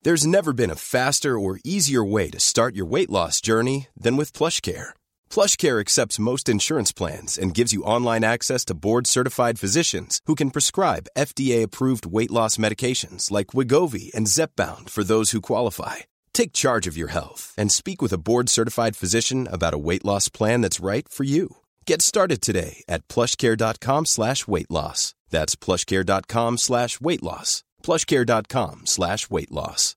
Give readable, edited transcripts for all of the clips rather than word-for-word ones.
There's never been a faster or easier way to start your weight loss journey than with PlushCare. PlushCare accepts most insurance plans and gives you online access to board-certified physicians who can prescribe FDA-approved weight loss medications like Wegovy and Zepbound for those who qualify. Take charge of your health and speak with a board-certified physician about a weight loss plan that's right for you. Get started today at plushcare.com/weight loss. That's plushcare.com/weight loss. plushcare.com/weight loss.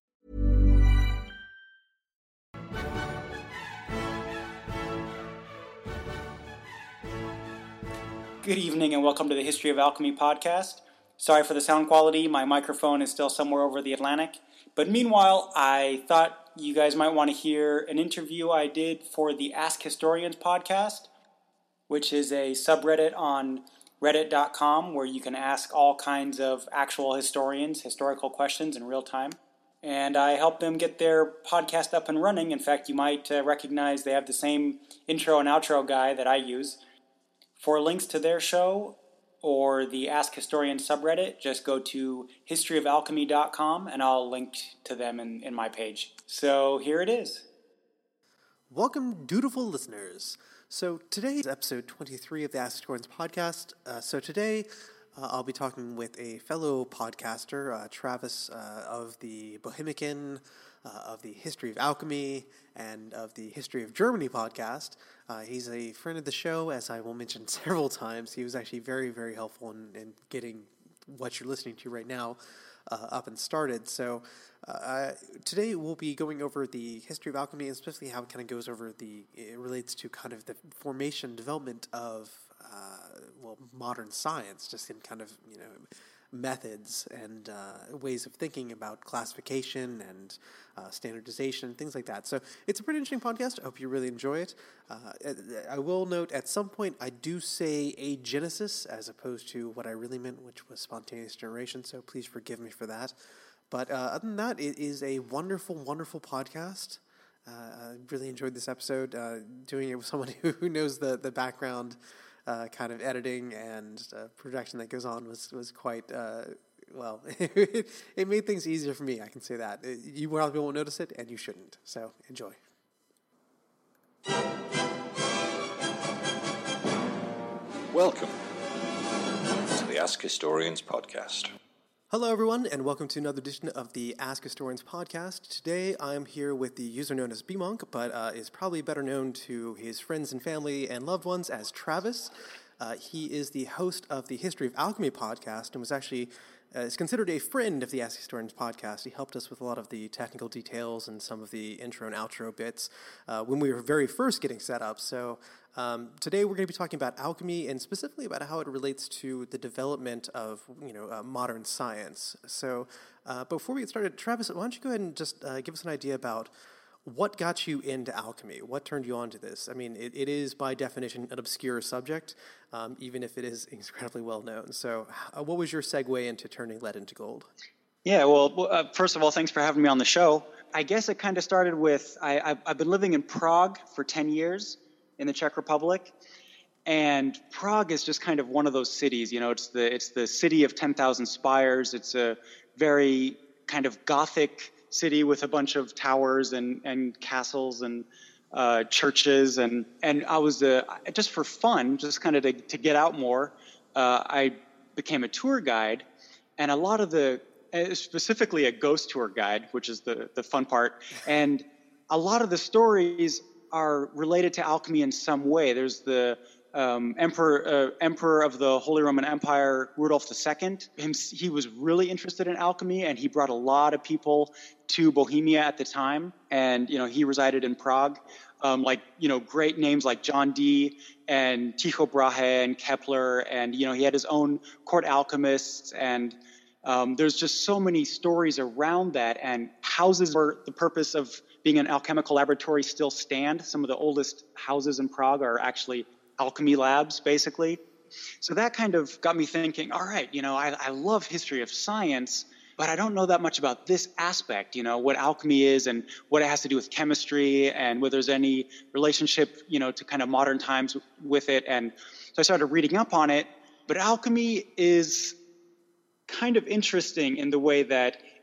Good evening and welcome to the History of Alchemy podcast. Sorry for the sound quality, my microphone is still somewhere over the Atlantic. But meanwhile, I thought you guys might want to hear an interview I did for the Ask Historians podcast, which is a subreddit on reddit.com where you can ask all kinds of actual historians historical questions in real time. And I helped them get their podcast up and running. In fact, you might recognize they have the same intro and outro guy that I use. For links to their show or the Ask Historian subreddit, just go to historyofalchemy.com and I'll link to them in my page. So here it is. Welcome, dutiful listeners. So today is episode 23 of the Ask Historians podcast. Today I'll be talking with a fellow podcaster, Travis of the Bohemican, of the History of Alchemy, and of the History of Germany podcast. He's a friend of the show, as I will mention several times. He was actually very, very helpful in getting what you're listening to right now up and started. So today we'll be going over the history of alchemy, and especially how it kind of goes over it relates to kind of the formation, development of modern science, just in kind of, methods and ways of thinking about classification and standardization, things like that. So it's a pretty interesting podcast. I hope you really enjoy it. I will note at some point I do say agenesis as opposed to what I really meant, which was spontaneous generation, so please forgive me for that. But other than that, it is a wonderful, wonderful podcast. I really enjoyed this episode. Doing it with someone who knows the background kind of editing and production that goes on was quite, it made things easier for me, I can say that. You probably won't notice it, and you shouldn't. So, enjoy. Welcome to the Ask Historians podcast. Hello, everyone, and welcome to another edition of the Ask Historians podcast. Today, I'm here with the user known as B-Monk, but is probably better known to his friends and family and loved ones as Travis. He is the host of the History of Alchemy podcast and was actually is considered a friend of the Ask Historians podcast. He helped us with a lot of the technical details and some of the intro and outro bits when we were very first getting set up. So today we're going to be talking about alchemy and specifically about how it relates to the development of modern science. So before we get started, Travis, why don't you go ahead and just give us an idea about what got you into alchemy? What turned you on to this? I mean, it is by definition an obscure subject, even if it is incredibly well known. So what was your segue into turning lead into gold? Yeah, well, first of all, thanks for having me on the show. I guess it kind of started with, I've been living in Prague for 10 years in the Czech Republic. And Prague is just kind of one of those cities, it's the city of 10,000 spires. It's a very kind of Gothic city with a bunch of towers and castles and churches. And I was, just for fun, just kind of to get out more, I became a tour guide. And a lot of specifically a ghost tour guide, which is the fun part. And a lot of the stories are related to alchemy in some way. There's the emperor of the Holy Roman Empire, Rudolf II. He was really interested in alchemy, and he brought a lot of people to Bohemia at the time. And he resided in Prague. Great names like John Dee and Tycho Brahe and Kepler, and he had his own court alchemists. And there's just so many stories around that. And houses for the purpose of being an alchemical laboratory still stand. Some of the oldest houses in Prague are actually alchemy labs, basically. So that kind of got me thinking, all right, I love history of science, but I don't know that much about this aspect, what alchemy is and what it has to do with chemistry and whether there's any relationship, to kind of modern times with it. And so I started reading up on it. But alchemy is kind of interesting in the way that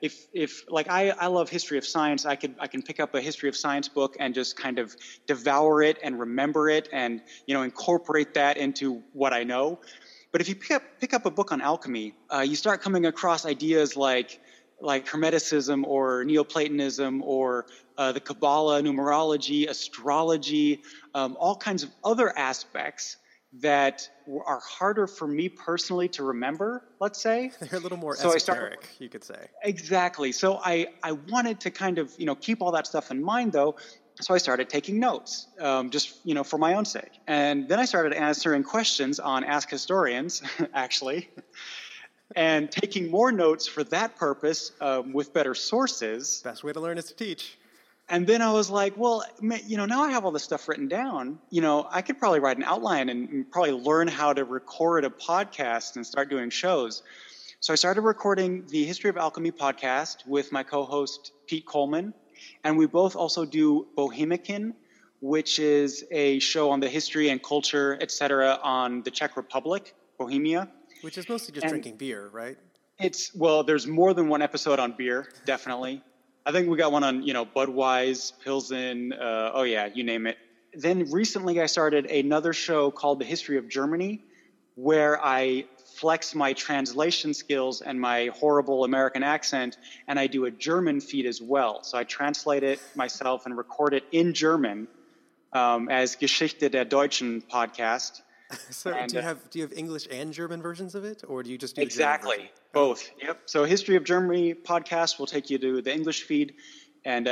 if like I love history of science, I can pick up a history of science book and just kind of devour it and remember it and, incorporate that into what I know. But if you pick up a book on alchemy, you start coming across ideas like Hermeticism or Neoplatonism or the Kabbalah, numerology, astrology, all kinds of other aspects that are harder for me personally to remember, let's say. They're a little more esoteric, you could say. Exactly. So I wanted to kind of, keep all that stuff in mind, though. So I started taking notes, just, for my own sake. And then I started answering questions on Ask Historians, actually, and taking more notes for that purpose with better sources. Best way to learn is to teach. And then I was like, well, now I have all this stuff written down. I could probably write an outline and probably learn how to record a podcast and start doing shows. So I started recording the History of Alchemy podcast with my co-host, Pete Coleman. And we both also do Bohemican, which is a show on the history and culture, et cetera, on the Czech Republic, Bohemia. Which is mostly just drinking beer, right? There's more than one episode on beer, definitely. I think we got one on, Budweiser, Pilsen, you name it. Then recently I started another show called The History of Germany, where I flex my translation skills and my horrible American accent, and I do a German feed as well. So I translate it myself and record it in German as Geschichte der Deutschen podcast. So and, do you have English and German versions of it, or do you just do exactly both? Yep. So History of Germany podcast will take you to the English feed, and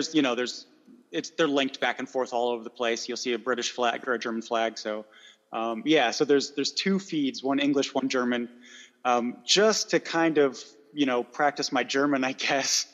they're linked back and forth all over the place. You'll see a British flag or a German flag. So so there's two feeds, one English, one German, just to kind of practice my German, I guess.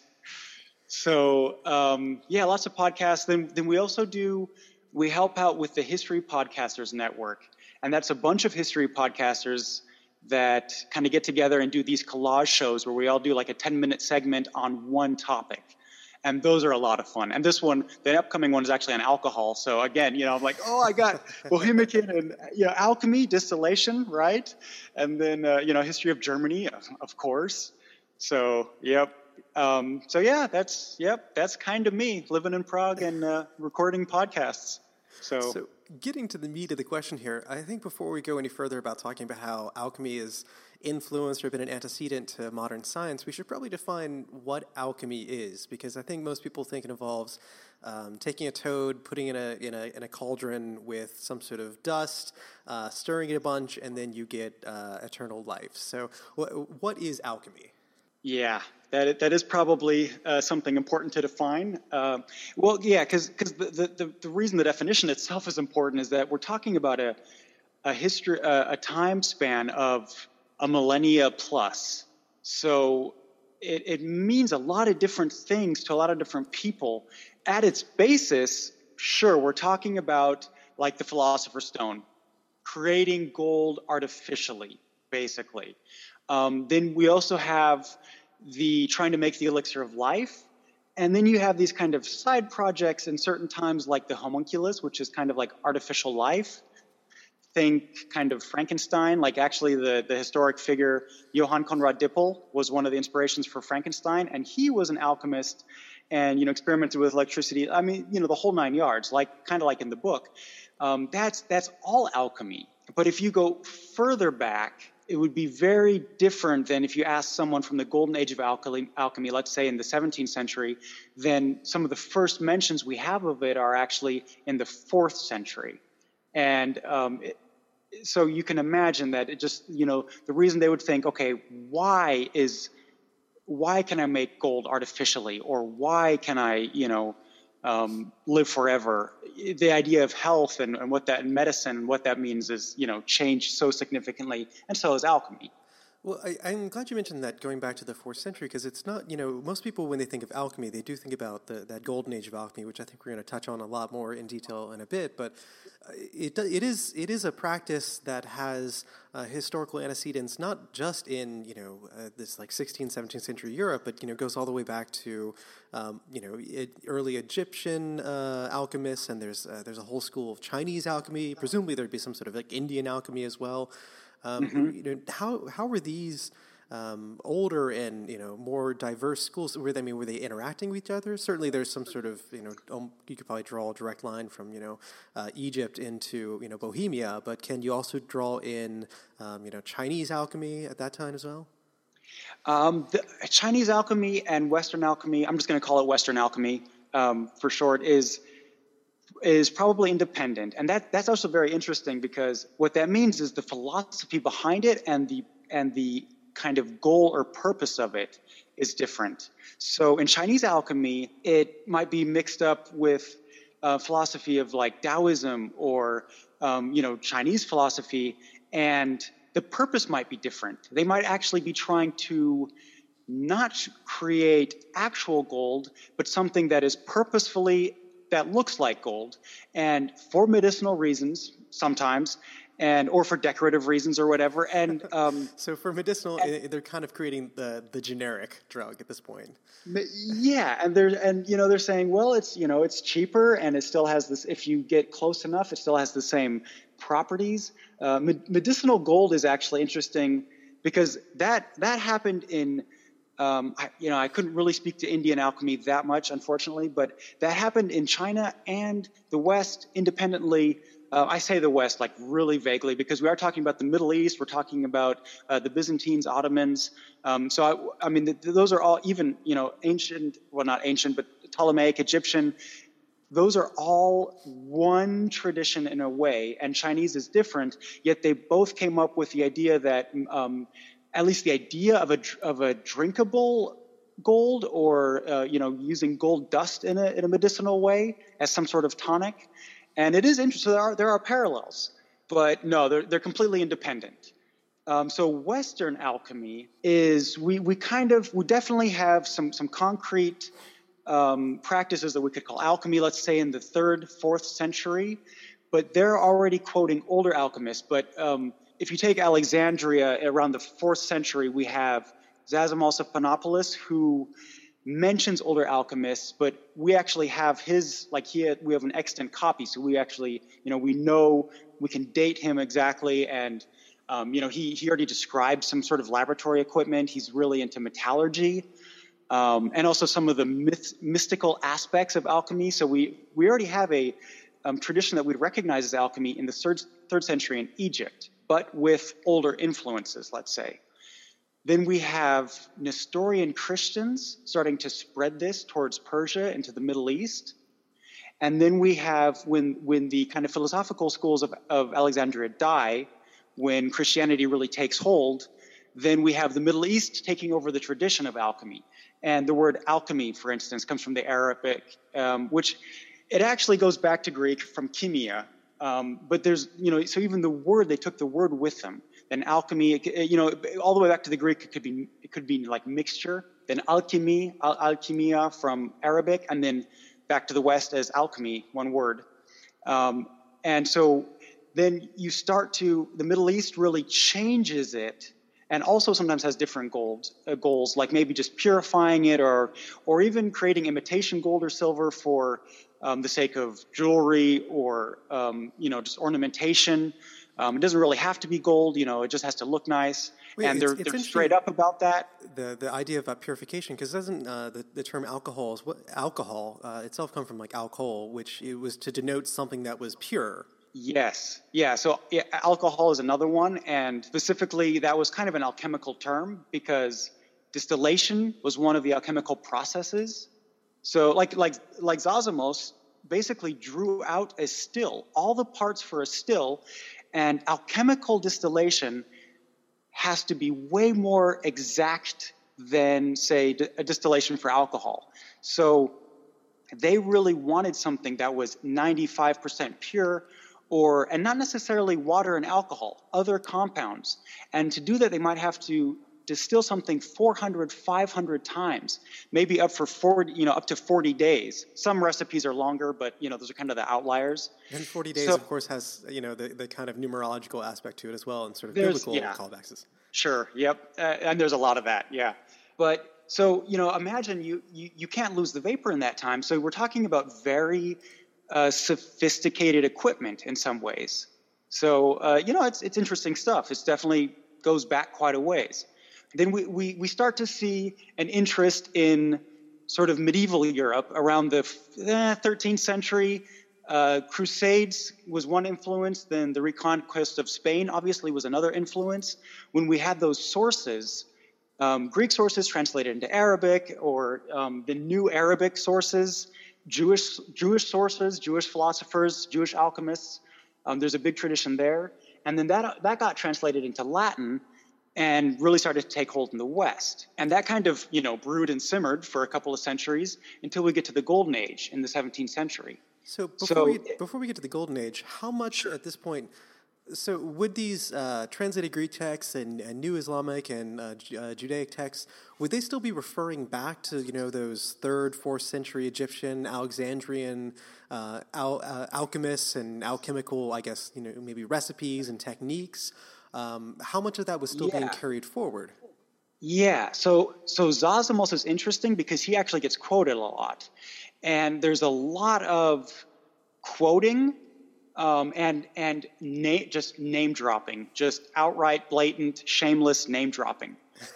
So lots of podcasts. Then we also we help out with the History Podcasters Network. And that's a bunch of history podcasters that kind of get together and do these collage shows where we all do like a 10-minute segment on one topic. And those are a lot of fun. And this one, the upcoming one, is actually on alcohol. So again, I'm like, I got Bohemican and alchemy, distillation, right? And then History of Germany, of course. So yep. That's kind of me, living in Prague and recording podcasts. So getting to the meat of the question here, I think before we go any further about talking about how alchemy is influenced or been an antecedent to modern science, we should probably define what alchemy is, because I think most people think it involves taking a toad, putting it in a cauldron with some sort of dust, stirring it a bunch, and then you get eternal life. So what is alchemy? Yeah, that is probably something important to define. Because the reason the definition itself is important is that we're talking about a time span of a millennia plus. So it means a lot of different things to a lot of different people. At its basis, sure, we're talking about like the Philosopher's Stone, creating gold artificially, basically. Then we also have trying to make the elixir of life. And then you have these kind of side projects in certain times like the homunculus, which is kind of like artificial life. Think kind of Frankenstein, like actually the historic figure Johann Conrad Dippel was one of the inspirations for Frankenstein. And he was an alchemist and, experimented with electricity. I mean, the whole 9 yards, kind of like in the book. That's all alchemy. But if you go further back, it would be very different than if you ask someone from the golden age of alchemy, let's say in the 17th century, then some of the first mentions we have of it are actually in the 4th century. And so you can imagine that it just, the reason they would think, okay, why can I make gold artificially? Or why can I, live forever? The idea of health and what that, and medicine, and what that means is, changed so significantly, and so is alchemy. Well, I'm glad you mentioned that, going back to the 4th century, because it's not, most people, when they think of alchemy, they do think about that golden age of alchemy, which I think we're going to touch on a lot more in detail in a bit, but it is a practice that has historical antecedents, not just in, this like 16th, 17th century Europe, but, goes all the way back to, early Egyptian alchemists, and there's a whole school of Chinese alchemy. Presumably there'd be some sort of like Indian alchemy as well. How were these older and more diverse schools, were they interacting with each other? Certainly, there's some sort of you could probably draw a direct line from Egypt into Bohemia, but can you also draw in Chinese alchemy at that time as well? The Chinese alchemy and Western alchemy, I'm just going to call it Western alchemy for short, is probably independent. And that's also very interesting, because what that means is the philosophy behind it and the kind of goal or purpose of it is different. So in Chinese alchemy, it might be mixed up with philosophy of like Taoism or Chinese philosophy, and the purpose might be different. They might actually be trying to not create actual gold, but something that is purposefully, that looks like gold, and for medicinal reasons sometimes, or for decorative reasons or whatever. And so for medicinal, they're kind of creating the generic drug at this point. Yeah, and they're saying, well, it's cheaper, and it still has this. If you get close enough, it still has the same properties. Medicinal gold is actually interesting because that happened in. I couldn't really speak to Indian alchemy that much, unfortunately, but that happened in China and the West independently. I say the West like really vaguely because we are talking about the Middle East. We're talking about the Byzantines, Ottomans. Those are all even, ancient, well, not ancient, but Ptolemaic, Egyptian. Those are all one tradition in a way, and Chinese is different, yet they both came up with the idea that at least the idea of a drinkable gold, or using gold dust in a medicinal way as some sort of tonic. And it is interesting. So there are parallels, but no, they're completely independent. So Western alchemy is we definitely have some concrete practices that we could call alchemy. Let's say in the 3rd, 4th century, but they're already quoting older alchemists. But if you take Alexandria around the 4th century, we have Zosimus of Panopolis, who mentions older alchemists, but we actually have we have an extant copy, so we actually, we know, we can date him exactly, and he already described some sort of laboratory equipment. He's really into metallurgy, and also some of the mystical aspects of alchemy. So we already have a tradition that we'd recognize as alchemy in the 3rd century in Egypt, but with older influences, let's say. Then we have Nestorian Christians starting to spread this towards Persia into the Middle East. And then we have, when the kind of philosophical schools of Alexandria die, when Christianity really takes hold, then we have the Middle East taking over the tradition of alchemy. And the word alchemy, for instance, comes from the Arabic, which it actually goes back to Greek from chemia. But there's, so even the word, they took the word with them. Then alchemy, all the way back to the Greek, it could be like mixture. Then alchemy, alchemia from Arabic, and then back to the West as alchemy, one word. And so then you start the Middle East really changes it, and also sometimes has different goals, like maybe just purifying it, or even creating imitation gold or silver for the sake of jewelry or just ornamentation. It doesn't really have to be gold, it just has to look nice. And they're straight up about that. The idea of purification, because doesn't the term alcohol itself come from like alcohol, which it was to denote something that was pure. Yes. Yeah. So alcohol is another one. And specifically, that was kind of an alchemical term because distillation was one of the alchemical processes. So like Zosimus basically drew out a still, all the parts for a still, and alchemical distillation has to be way more exact than, say, a distillation for alcohol. So they really wanted something that was 95% pure, and not necessarily water and alcohol, other compounds. And to do that, they might have to distill something 400, 500 times, maybe up to 40 days. Some recipes are longer, but those are kind of the outliers. And 40 days, of course, has the kind of numerological aspect to it as well, and sort of biblical callbacks. Sure. Yep. And there's a lot of that. Yeah. But so imagine you can't lose the vapor in that time. So we're talking about very sophisticated equipment in some ways. So it's interesting stuff. It definitely goes back quite a ways. Then we start to see an interest in sort of medieval Europe around the 13th century. Crusades was one influence. Then the reconquest of Spain obviously was another influence. When we had those sources, Greek sources translated into Arabic, or the new Arabic sources, Jewish sources, Jewish philosophers, Jewish alchemists. There's a big tradition there. And then that got translated into Latin and really started to take hold in the West. And that kind of, brewed and simmered for a couple of centuries until we get to the Golden Age in the 17th century. So before we get to the Golden Age, how much at this point, so would these translated Greek texts and New Islamic and Judaic texts, would they still be referring back to, those 3rd, 4th century Egyptian, Alexandrian alchemists and alchemical, I guess, maybe recipes and techniques? How much of that was still being carried forward? Yeah, so Zosimus is interesting because he actually gets quoted a lot. And there's a lot of quoting and just name dropping, just outright, blatant, shameless name dropping.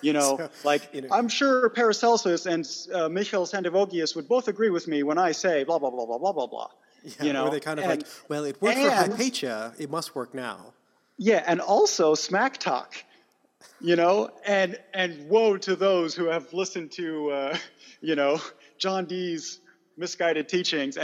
I'm sure Paracelsus and Michael Sandovogius would both agree with me when I say blah, blah, blah, blah, blah, blah, blah. Or they kind of it worked for Hypatia, it must work now. Yeah, and also smack talk, and woe to those who have listened to, John Dee's misguided teachings,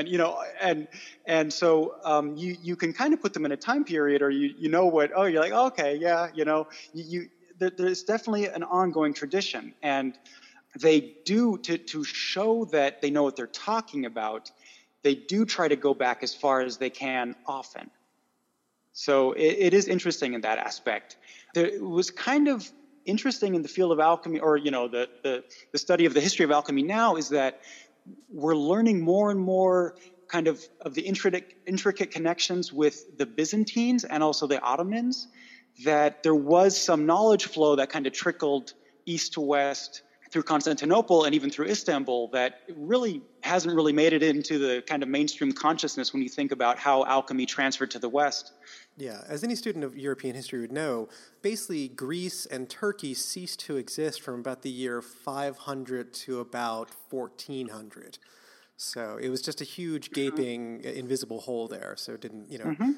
and so you can kind of put them in a time period, or you're like, okay, yeah, there's definitely an ongoing tradition, and they do to show that they know what they're talking about. They do try to go back as far as they can often. So it is interesting in that aspect. It was kind of interesting in the field of alchemy, or the study of the history of alchemy now, is that we're learning more and more kind of the intricate connections with the Byzantines and also the Ottomans, that there was some knowledge flow that kind of trickled east to west through Constantinople and even through Istanbul that really hasn't really made it into the kind of mainstream consciousness when you think about how alchemy transferred to the West. Yeah, as any student of European history would know, basically Greece and Turkey ceased to exist from about the year 500 to about 1400. So it was just a huge, gaping, invisible hole there. So it didn't,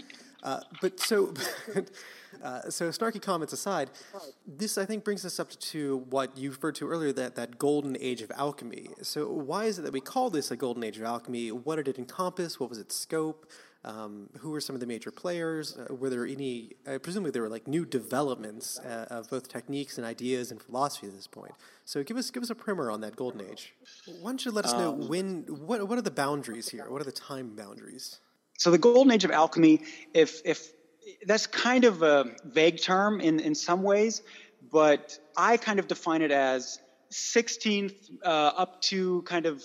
So snarky comments aside, this, I think, brings us up to what you referred to earlier, that golden age of alchemy. So why is it that we call this a golden age of alchemy? What did it encompass? What was its scope? Who were some of the major players? Were there any, presumably there were like new developments of both techniques and ideas and philosophy at this point. So give us a primer on that golden age. Why don't you let us know what are the boundaries here? What are the time boundaries? So the golden age of alchemy, if that's kind of a vague term in some ways, but I kind of define it as 16th up to kind of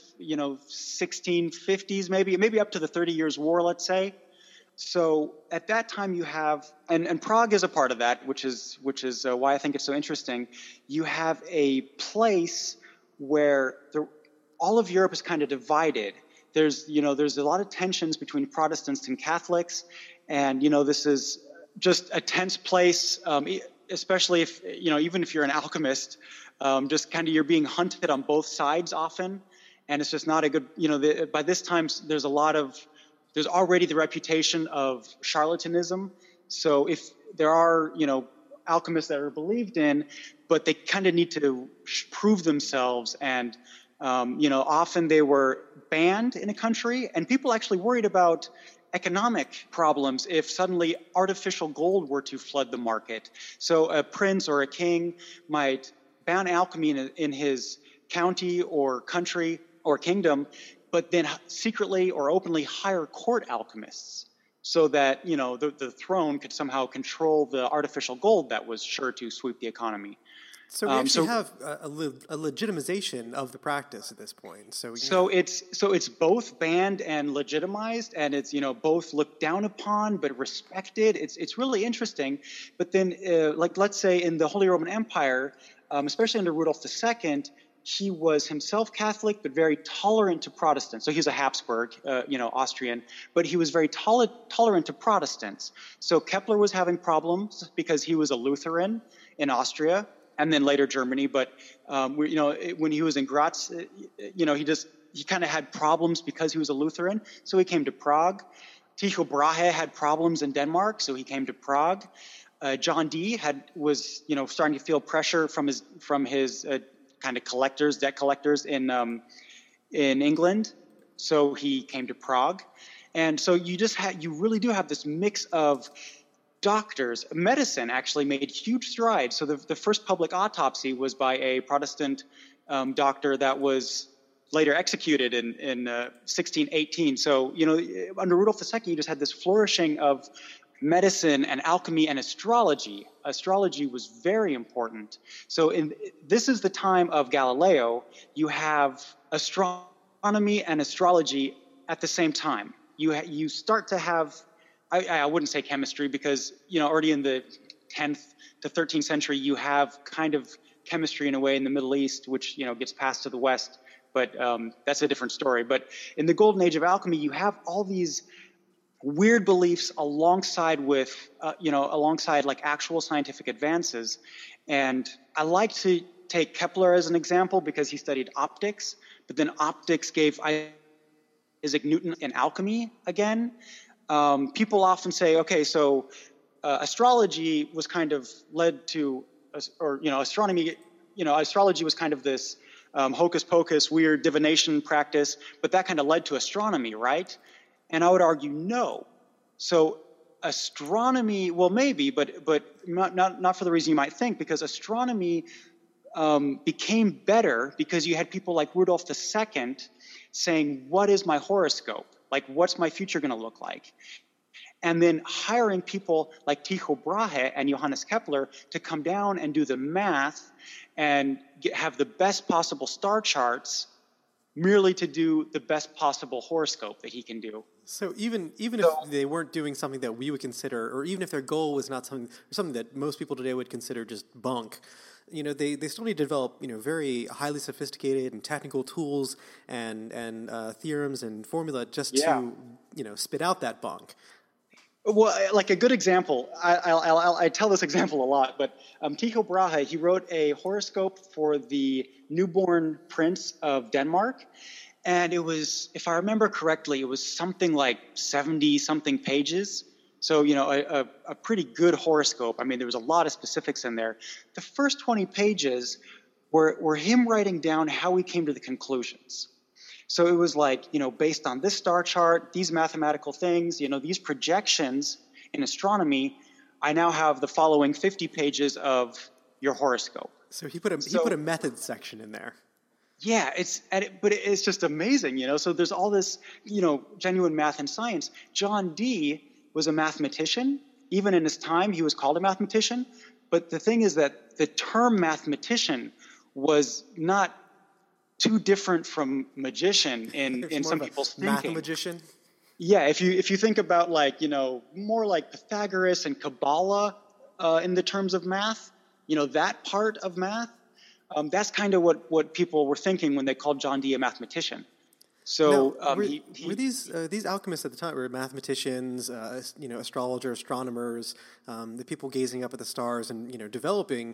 1650s, maybe up to the 30 Years' War, let's say. So at that time you have, and Prague is a part of that, which is why I think it's so interesting. You have a place where all of Europe is kind of divided. There's a lot of tensions between Protestants and Catholics, and this is just a tense place, especially if even if you're an alchemist, just kind of you're being hunted on both sides often, and it's just not a good. By this time, there's already the reputation of charlatanism. So if there are alchemists that are believed in, but they kind of need to prove themselves, and often they were banned in a country, and people actually worried about economic problems if suddenly artificial gold were to flood the market. So a prince or a king might ban alchemy in his county or country or kingdom, but then secretly or openly hire court alchemists so that the throne could somehow control the artificial gold that was sure to sweep the economy. So we actually have a legitimization of the practice at this point. So it's both banned and legitimized, and it's both looked down upon but respected. It's really interesting. But then, let's say in the Holy Roman Empire, especially under Rudolf II, he was himself Catholic but very tolerant to Protestants. So he's a Habsburg, Austrian, but he was very tolerant to Protestants. So Kepler was having problems because he was a Lutheran in Austria. and then later Germany. But when he was in Graz, he kind of had problems because he was a Lutheran, so he came to Prague. Tycho Brahe had problems in Denmark, so he came to Prague. John Dee was starting to feel pressure from his kind of debt collectors in England, so he came to Prague. And so you really do have this mix of doctors. Medicine actually made huge strides. So the first public autopsy was by a Protestant doctor that was later executed in 1618. So, under Rudolf II, you just had this flourishing of medicine and alchemy and astrology. Astrology was very important. So this is the time of Galileo. You have astronomy and astrology at the same time. You start to have, I wouldn't say chemistry, because, already in the 10th to 13th century, you have kind of chemistry in a way in the Middle East, which, gets passed to the West. But that's a different story. But in the golden age of alchemy, you have all these weird beliefs alongside like actual scientific advances. And I like to take Kepler as an example because he studied optics, but then optics gave Isaac Newton in alchemy again. People often say, okay, so astrology was kind of led to, astronomy, astrology was kind of this hocus pocus, weird divination practice, but that kind of led to astronomy, right? And I would argue no. So astronomy, well, maybe, but not for the reason you might think, because astronomy became better because you had people like Rudolf II saying, what is my horoscope? Like, what's my future going to look like? And then hiring people like Tycho Brahe and Johannes Kepler to come down and do the math and have the best possible star charts merely to do the best possible horoscope that he can do. So even if they weren't doing something that we would consider, or even if their goal was not something that most people today would consider just bunk, they still need to develop very highly sophisticated and technical tools and theorems and formula just to spit out that bunk. Well, like a good example, I tell this example a lot, but Tycho Brahe, he wrote a horoscope for the newborn prince of Denmark, and it was, if I remember correctly, it was something like 70-something pages. So, a pretty good horoscope. I mean, there was a lot of specifics in there. The first 20 pages were him writing down how he came to the conclusions. So it was like, based on this star chart, these mathematical things, these projections in astronomy, I now have the following 50 pages of your horoscope. So he put a method section in there. Yeah, but it's just amazing, So there's all this, genuine math and science. John Dee was a mathematician. Even in his time, he was called a mathematician. But the thing is that the term mathematician was not too different from magician in some people's thinking. Mathemagician? Yeah, if you think about more like Pythagoras and Kabbalah in the terms of math, that part of math, that's kind of what people were thinking when they called John Dee a mathematician. So were these alchemists at the time were mathematicians, astrologers, astronomers, the people gazing up at the stars and developing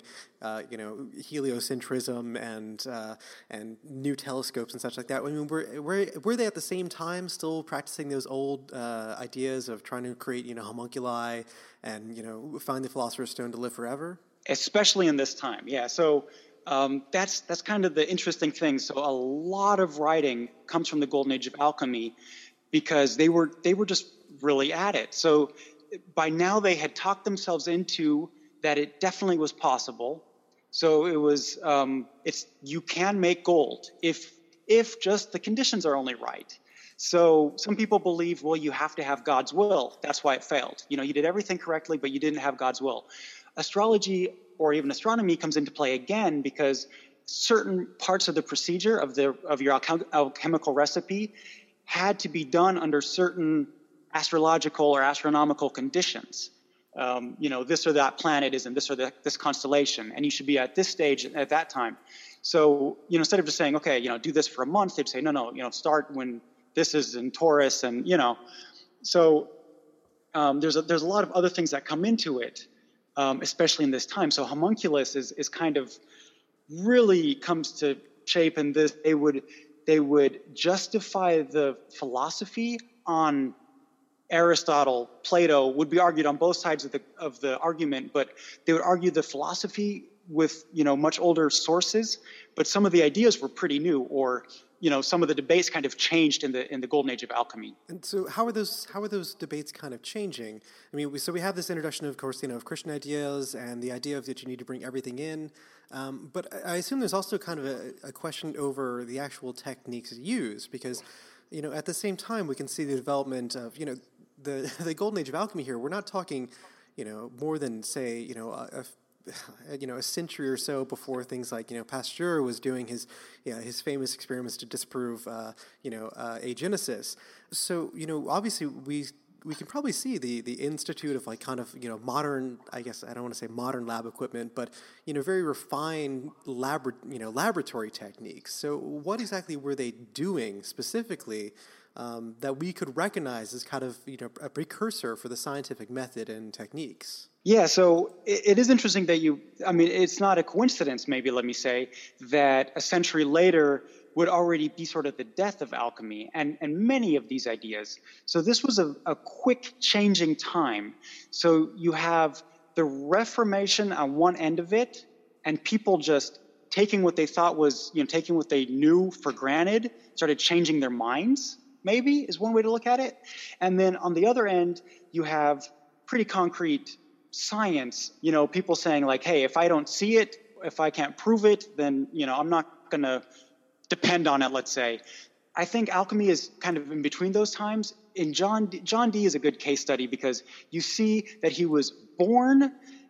heliocentrism and new telescopes and such like that. I mean, were they at the same time still practicing those old ideas of trying to create homunculi and find the philosopher's stone to live forever? Especially in this time, yeah. So. That's kind of the interesting thing. So a lot of writing comes from the golden age of alchemy because they were just really at it. So by now they had talked themselves into that it definitely was possible. So it was you can make gold if just the conditions are only right. So some people believe, well, you have to have God's will. That's why it failed. You did everything correctly, but you didn't have God's will. Astrology or even astronomy comes into play again because certain parts of the procedure of your alchemical recipe had to be done under certain astrological or astronomical conditions. This or that planet is in this or this constellation, and you should be at this stage at that time. So, instead of just saying, okay, do this for a month, they'd say, no, start when this is in Taurus, and, So there's a lot of other things that come into it. especially in this time. So homunculus is kind of really comes to shape in this. They would justify the philosophy on Aristotle, Plato, would be argued on both sides of the argument, but they would argue the philosophy with, much older sources, but some of the ideas were pretty new, or, some of the debates kind of changed in the golden age of alchemy. And so how are those debates kind of changing? I mean, we have this introduction, of course, of Christian ideas and the idea of that you need to bring everything in. But I assume there's also kind of a question over the actual techniques used, because, at the same time, we can see the development of, the golden age of alchemy here. We're not talking, more than, say, a century or so before things like, Pasteur was doing his famous experiments to disprove, agenesis. So, obviously we can probably see the institute of modern, I guess I don't want to say modern lab equipment, but very refined laboratory techniques. So what exactly were they doing specifically that we could recognize as kind of a precursor for the scientific method and techniques? Yeah, so it is interesting that it's not a coincidence, maybe let me say, that a century later would already be sort of the death of alchemy and many of these ideas. So this was a quick changing time. So you have the Reformation on one end of it, and people just taking what they thought was, taking what they knew for granted, started changing their minds, maybe, is one way to look at it. And then on the other end, you have pretty concrete science, people saying like, hey, if I don't see it, if I can't prove it, then, I'm not going to depend on it, let's say. I think alchemy is kind of in between those times. In John Dee is a good case study because you see that he was born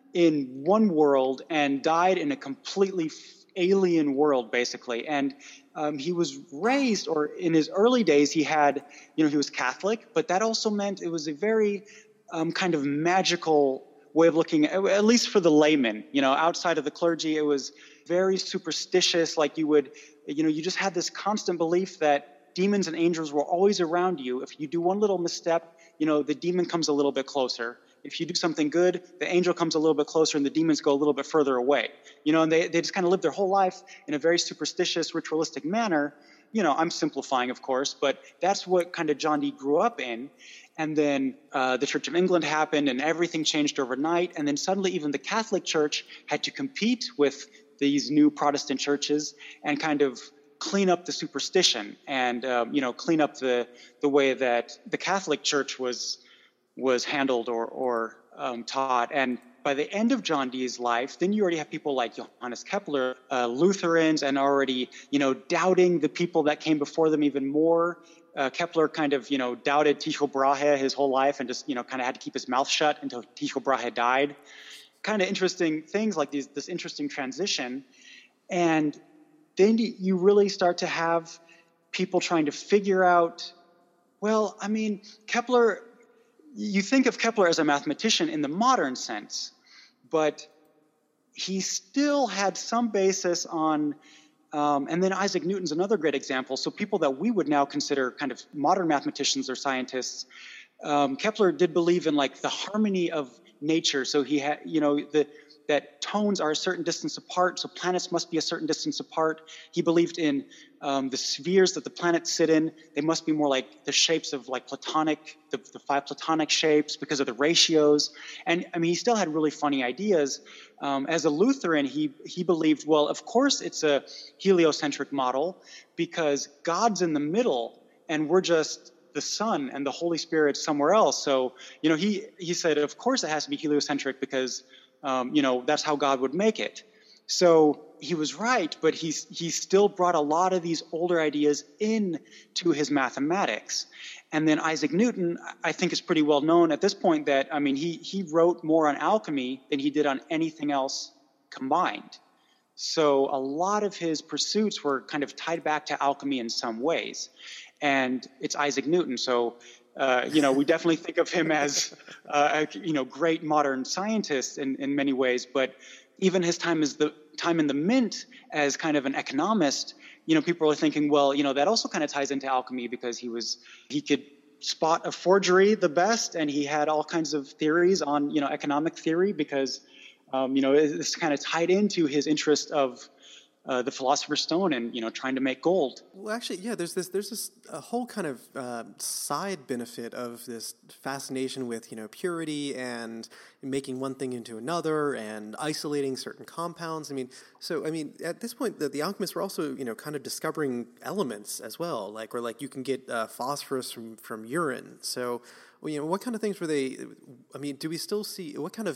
in one world and died in a completely alien world, basically. And he was raised, or in his early days, he was Catholic, but that also meant it was a very kind of magical way of looking, at least for the layman, outside of the clergy, it was very superstitious. Like you just had this constant belief that demons and angels were always around you. If you do one little misstep, the demon comes a little bit closer. If you do something good, the angel comes a little bit closer and the demons go a little bit further away. And they just kind of live their whole life in a very superstitious, ritualistic manner. I'm simplifying, of course, but that's what kind of John Dee grew up in. And then the Church of England happened and everything changed overnight. And then suddenly even the Catholic Church had to compete with these new Protestant churches and kind of clean up the superstition and, clean up the way that the Catholic Church was handled or taught. And by the end of John Dee's life, then you already have people like Johannes Kepler, Lutherans, and already, doubting the people that came before them even more. Kepler kind of, doubted Tycho Brahe his whole life and just, kind of had to keep his mouth shut until Tycho Brahe died. Kind of interesting things like this interesting transition. And then you really start to have people trying to figure out, Kepler, you think of Kepler as a mathematician in the modern sense, but he still had some basis on and then Isaac Newton's another great example. So people that we would now consider kind of modern mathematicians or scientists, Kepler did believe in like the harmony of nature. So he had, that tones are a certain distance apart, so planets must be a certain distance apart. He believed in the spheres that the planets sit in. They must be more like the shapes of like Platonic, the five Platonic shapes because of the ratios. And he still had really funny ideas. As a Lutheran, he believed, well, of course it's a heliocentric model because God's in the middle and we're just the Son and the Holy Spirit somewhere else. So, he said, of course it has to be heliocentric because that's how God would make it. So he was right, but he still brought a lot of these older ideas into his mathematics. And then Isaac Newton, I think, is pretty well known at this point that, he wrote more on alchemy than he did on anything else combined. So a lot of his pursuits were kind of tied back to alchemy in some ways. And it's Isaac Newton, so we definitely think of him as a great modern scientist in many ways, but even his time in the mint as kind of an economist, people are thinking, well, that also kind of ties into alchemy because he could spot a forgery the best, and he had all kinds of theories on economic theory because It's kind of tied into his interest of the Philosopher's Stone and, trying to make gold. Well, actually, yeah, there's this a whole kind of side benefit of this fascination with, purity and making one thing into another and isolating certain compounds. At this point, the alchemists were also, kind of discovering elements as well, like you can get phosphorus from urine. So, what kind of things were they? Do we still see what kind of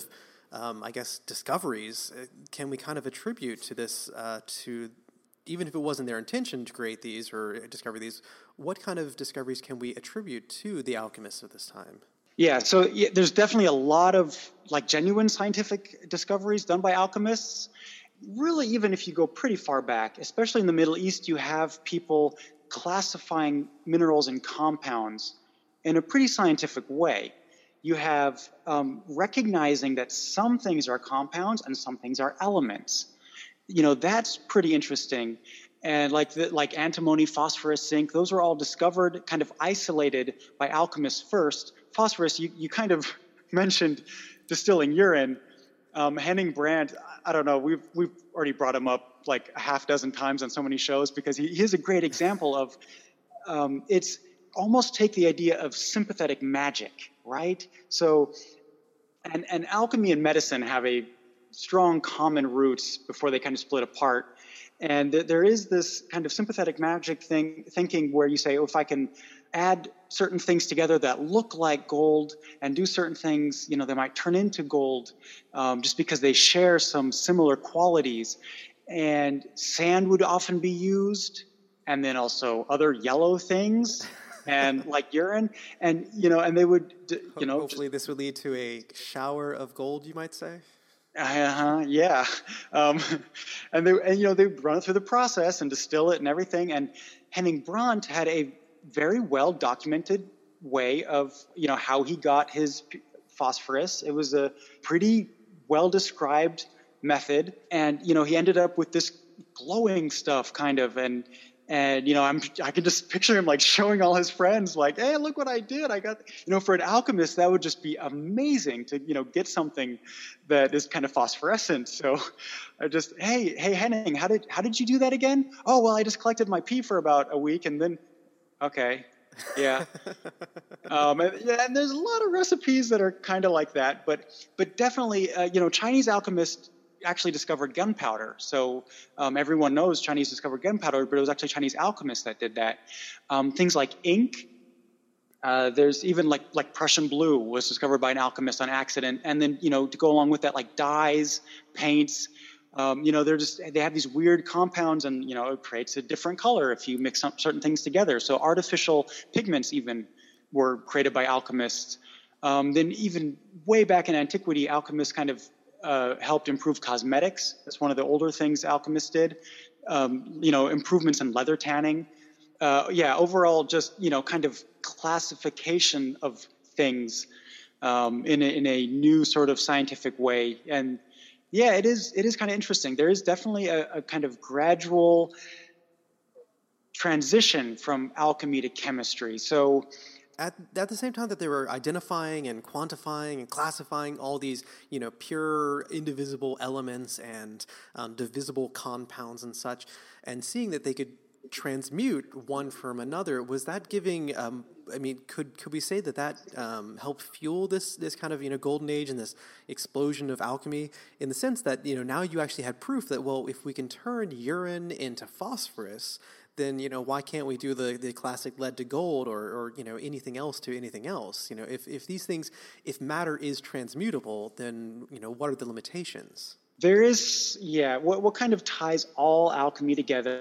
discoveries can we kind of attribute to this, even if it wasn't their intention to create these or discover these, what kind of discoveries can we attribute to the alchemists of this time? Yeah, so there's definitely a lot of genuine scientific discoveries done by alchemists. Really, even if you go pretty far back, especially in the Middle East, you have people classifying minerals and compounds in a pretty scientific way. You have recognizing that some things are compounds and some things are elements. That's pretty interesting. And like antimony, phosphorus, zinc, those were all discovered, kind of isolated by alchemists first. Phosphorus, you kind of mentioned distilling urine. Henning Brandt, I don't know, we've already brought him up like a half dozen times on so many shows because he is a great example of it's almost take the idea of sympathetic magic, right? So, and alchemy and medicine have a strong common roots before they kind of split apart. And there is this kind of sympathetic magic thinking where you say, if I can add certain things together that look like gold and do certain things, they might turn into gold just because they share some similar qualities. And sand would often be used, and then also other yellow things. And like urine, and and they would, hopefully this would lead to a shower of gold, you might say. Yeah, and they run it through the process and distill it and everything. And Henning Brandt had a very well documented way of how he got his phosphorus. It was a pretty well described method, and he ended up with this glowing stuff, kind of, and I can just picture him showing all his friends, hey, look what I did. I got, for an alchemist, that would just be amazing to, get something that is kind of phosphorescent. So I just, hey, Henning, how did you do that again? Oh, well, I just collected my pee for about a week and then, okay. Yeah. And there's a lot of recipes that are kind of like that, but definitely, Chinese alchemists actually discovered gunpowder. So everyone knows Chinese discovered gunpowder, but it was actually Chinese alchemists that did that. Things like ink. There's even like Prussian blue was discovered by an alchemist on accident. And then, to go along with that, like dyes, paints, they have these weird compounds and, it creates a different color if you mix up certain things together. So artificial pigments even were created by alchemists. Then even way back in antiquity, alchemists kind of helped improve cosmetics. That's one of the older things alchemists did. Improvements in leather tanning. Overall, just kind of classification of things in a new sort of scientific way. And yeah, it is kind of interesting. There is definitely a kind of gradual transition from alchemy to chemistry. So at the same time that they were identifying and quantifying and classifying all these, pure indivisible elements and divisible compounds and such, and seeing that they could transmute one from another, was that giving? Could we say that helped fuel this kind of golden age and this explosion of alchemy, in the sense that now you actually had proof that, well, if we can turn urine into phosphorus, then why can't we do the classic lead to gold or anything else to anything else? If these things, if matter is transmutable, then what are the limitations? There is, what kind of ties all alchemy together?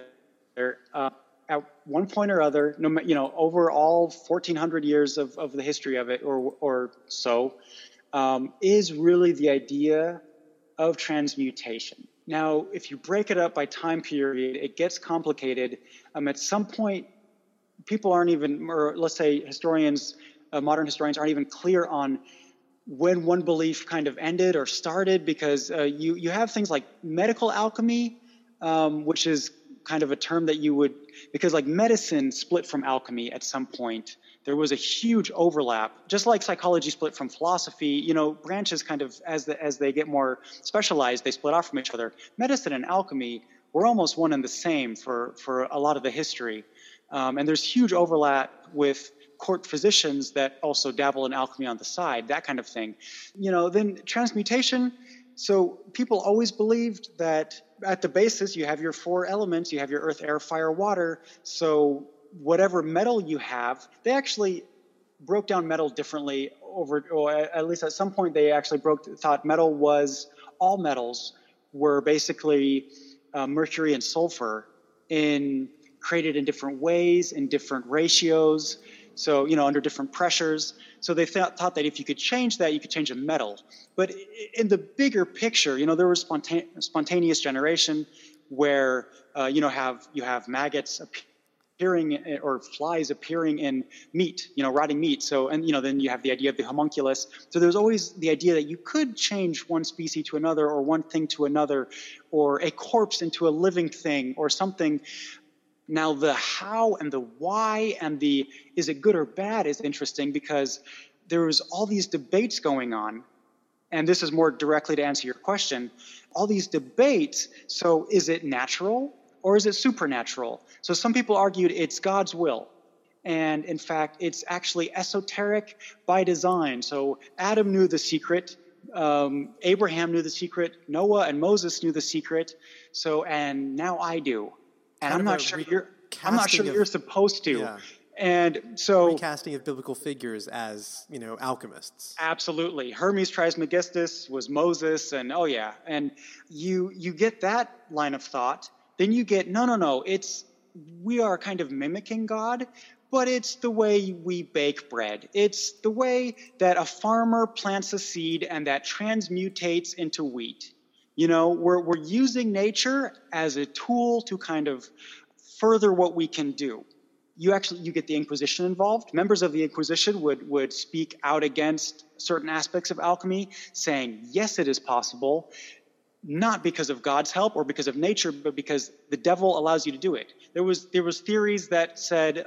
At one point or other, over all 1,400 years of the history of it, or so, is really the idea of transmutation. Now, if you break it up by time period, it gets complicated. At some point, people aren't even, or let's say historians, modern historians aren't even clear on when one belief kind of ended or started, because you have things like medical alchemy, which is kind of a term that you would, because like medicine split from alchemy at some point. There was a huge overlap, just like psychology split from philosophy. Branches kind of, as they get more specialized, they split off from each other. Medicine and alchemy were almost one and the same for a lot of the history. And there's huge overlap with court physicians that also dabble in alchemy on the side, that kind of thing. Then transmutation. So people always believed that at the basis you have your 4 elements, you have your earth, air, fire, water. So whatever metal you have, they actually broke down metal differently or at least at some point they actually thought metal was, all metals were basically mercury and sulfur created in different ways, in different ratios, so, under different pressures. So they thought that if you could change that, you could change a metal. But in the bigger picture, there was spontaneous generation where, you have maggots appearing or flies appearing in meat, rotting meat. So, and, then you have the idea of the homunculus. So there's always the idea that you could change one species to another or one thing to another or a corpse into a living thing or something. Now, the how and the why and the is it good or bad is interesting because there was all these debates going on. And this is more directly to answer your question. All these debates, so is it natural or is it supernatural? So some people argued it's God's will. And in fact, it's actually esoteric by design. So Adam knew the secret. Abraham knew the secret. Noah and Moses knew the secret. So, and now I do. And I'm not sure you're supposed to. Yeah. And so recasting of biblical figures as, alchemists. Absolutely. Hermes Trismegistus was Moses, and and you get that line of thought. Then you get no. We are kind of mimicking God, but it's the way we bake bread. It's the way that a farmer plants a seed and that transmutates into wheat. We're using nature as a tool to kind of further what we can do. You get the Inquisition involved. Members of the Inquisition would speak out against certain aspects of alchemy, saying, yes, it is possible, not because of God's help or because of nature, but because the devil allows you to do it. There was theories that said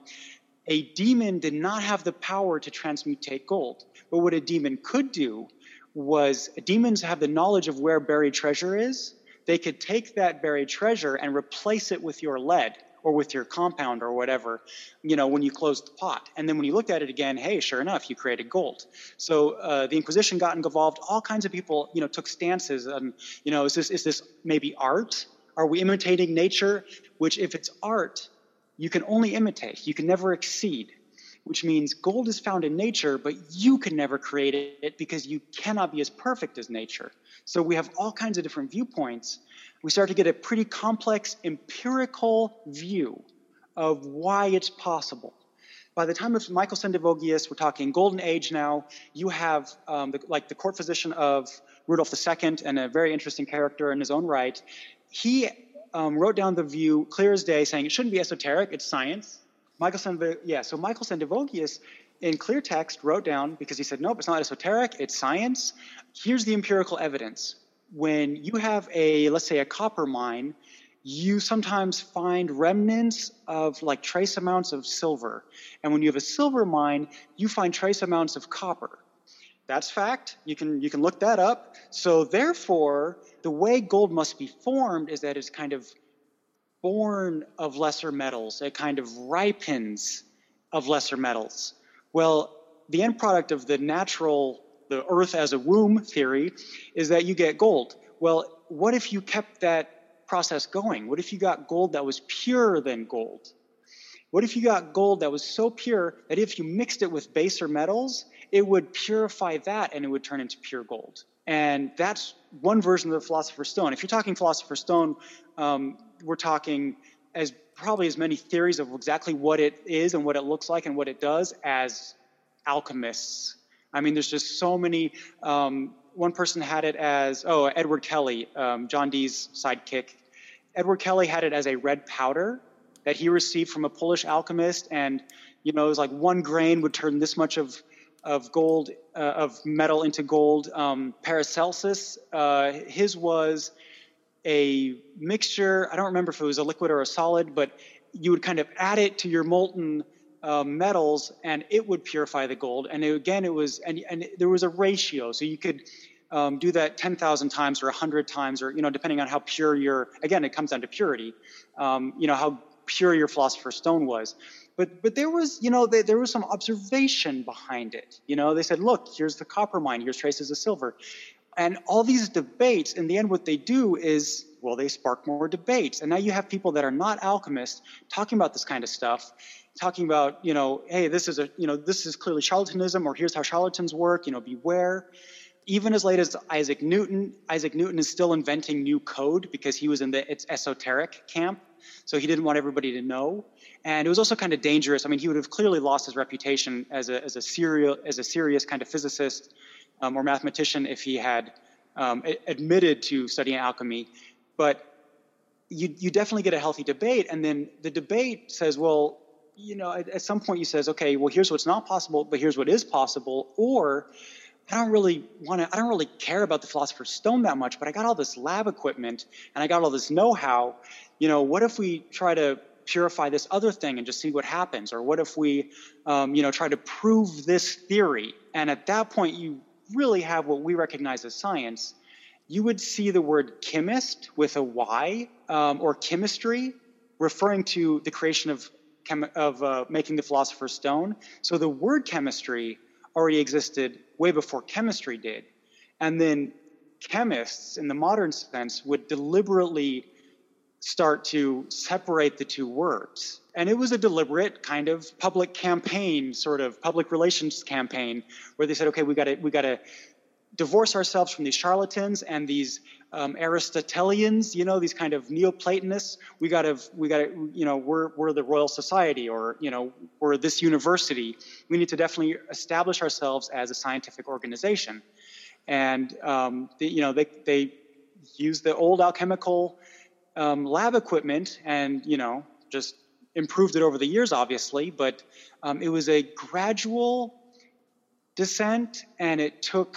a demon did not have the power to transmutate gold, but what a demon could do was demons have the knowledge of where buried treasure is. They could take that buried treasure and replace it with your lead or with your compound or whatever, when you closed the pot. And then when you looked at it again, hey, sure enough, you created gold. So the Inquisition got involved. All kinds of people, took stances on, is this maybe art? Are we imitating nature? Which if it's art, you can only imitate. You can never exceed. Which means gold is found in nature, but you can never create it because you cannot be as perfect as nature. So we have all kinds of different viewpoints. We start to get a pretty complex empirical view of why it's possible. By the time of Michael Sendivogius, we're talking Golden Age now, you have the court physician of Rudolf II, and a very interesting character in his own right. He wrote down the view clear as day, saying it shouldn't be esoteric, it's science. So Michael Sendivogius, in clear text, wrote down, because he said, nope, it's not esoteric, it's science. Here's the empirical evidence. When you have let's say a copper mine, you sometimes find remnants of trace amounts of silver. And when you have a silver mine, you find trace amounts of copper. That's fact. You can look that up. So therefore, the way gold must be formed is that it's kind of born of lesser metals. It kind of ripens of lesser metals. Well, the end product of the earth as a womb theory is that you get gold. Well, what if you kept that process going? What if you got gold that was purer than gold? What if you got gold that was so pure that if you mixed it with baser metals, it would purify that and it would turn into pure gold? And that's one version of the Philosopher's Stone. If you're talking Philosopher's Stone, we're talking probably as many theories of exactly what it is and what it looks like and what it does as alchemists. I mean, there's just so many. One person had it as, Edward Kelly, John Dee's sidekick. Edward Kelly had it as a red powder that he received from a Polish alchemist, and it was like 1 grain would turn this much of gold, of metal into gold. Paracelsus, his was a mixture. I don't remember if it was a liquid or a solid, but you would kind of add it to your molten metals, and it would purify the gold. And it was, and there was a ratio, so you could do that 10,000 times or 100 times, or depending on how pure again, it comes down to purity. How pure your philosopher's stone was. But there was, there was some observation behind it. They said, look, here's the copper mine, here's traces of silver. And all these debates, in the end, what they do is, well, they spark more debates. And now you have people that are not alchemists talking about this kind of stuff, talking about, hey, this is clearly charlatanism, or here's how charlatans work, beware. Even as late as Isaac Newton is still inventing new code because he was in its esoteric camp. So he didn't want everybody to know. And it was also kind of dangerous. I mean, he would have clearly lost his reputation as a serious kind of physicist or mathematician if he had admitted to studying alchemy. But you definitely get a healthy debate. And then the debate says, well, at some point you says, okay, well, here's what's not possible, but here's what is possible. Or I don't really care about the philosopher's stone that much, but I got all this lab equipment and I got all this know-how. What if we try to purify this other thing and just see what happens? Or what if we, try to prove this theory? And at that point, you really have what we recognize as science. You would see the word chemist with a Y, or chemistry, referring to the creation of making the philosopher's stone. So the word chemistry already existed way before chemistry did. And then chemists, in the modern sense, would deliberately start to separate the two words. And it was a deliberate kind of public campaign, sort of public relations campaign, where they said, okay, we got to divorce ourselves from these charlatans and these Aristotelians, these kind of Neoplatonists. We got to, we're the Royal Society, or, we're this university. We need to definitely establish ourselves as a scientific organization. And, they use the old alchemical lab equipment and, just improved it over the years, obviously. But it was a gradual descent, and it took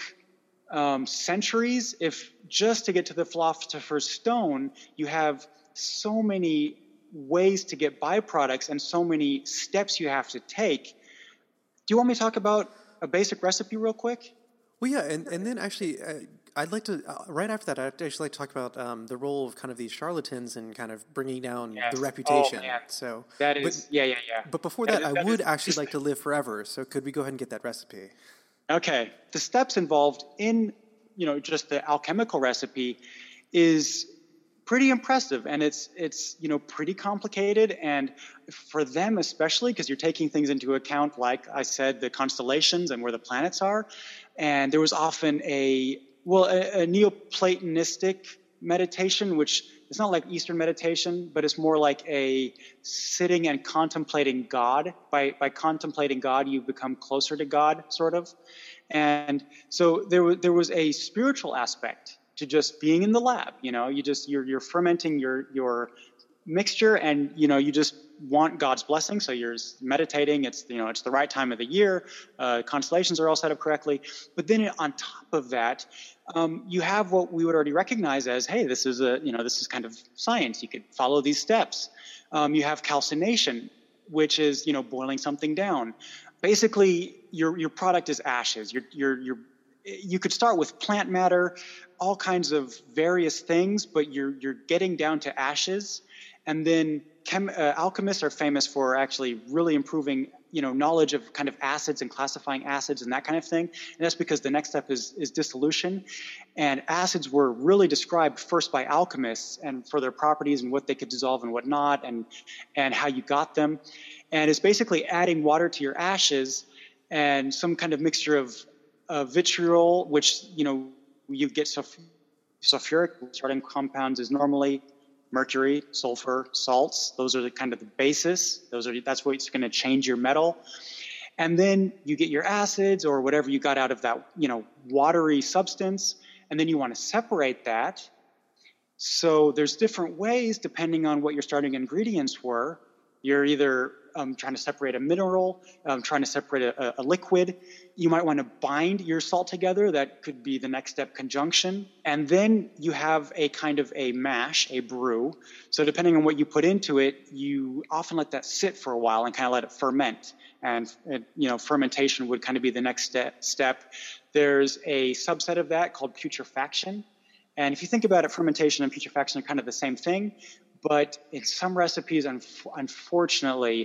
centuries. If just to get to the philosopher's stone, you have so many ways to get byproducts and so many steps you have to take. Do you want me to talk about a basic recipe real quick? Well, yeah, and then actually, I'd like to, right after that, I'd actually like to talk about the role of kind of these charlatans and kind of bringing down the reputation. Oh, man. So that is, yeah. But before that, I would actually like to live forever. So could we go ahead and get that recipe? Okay. The steps involved in, just the alchemical recipe is pretty impressive, and it's pretty complicated. And for them especially, because you're taking things into account, like I said, the constellations and where the planets are. And there was often a Neoplatonistic meditation, which is not like Eastern meditation, but it's more like a sitting and contemplating God. By contemplating God, you become closer to God, sort of. And so there was a spiritual aspect to just being in the lab. You're fermenting your mixture, and you just want God's blessing. So you're meditating. It's it's the right time of the year. Constellations are all set up correctly. But then on top of that, you have what we would already recognize as, hey, this is kind of science. You could follow these steps. You have calcination, which is boiling something down. Basically, your product is ashes. You could start with plant matter, all kinds of various things, but you're getting down to ashes. And then alchemists are famous for actually really improving knowledge of kind of acids and classifying acids and that kind of thing. And that's because the next step is dissolution. And acids were really described first by alchemists and for their properties and what they could dissolve and what not, and how you got them. And it's basically adding water to your ashes and some kind of mixture of vitriol, which you get sulfuric starting compounds is normally mercury, sulfur, salts. Those are the kind of the basis. That's what's going to change your metal. And then you get your acids or whatever you got out of that, watery substance. And then you want to separate that. So there's different ways depending on what your starting ingredients were. You're either trying to separate a mineral, trying to separate a liquid. You might want to bind your salt together. That could be the next step, conjunction. And then you have a kind of a mash, a brew. So depending on what you put into it, you often let that sit for a while and kind of let it ferment. And fermentation would kind of be the next step. There's a subset of that called putrefaction. And if you think about it, fermentation and putrefaction are kind of the same thing. But in some recipes, unfortunately,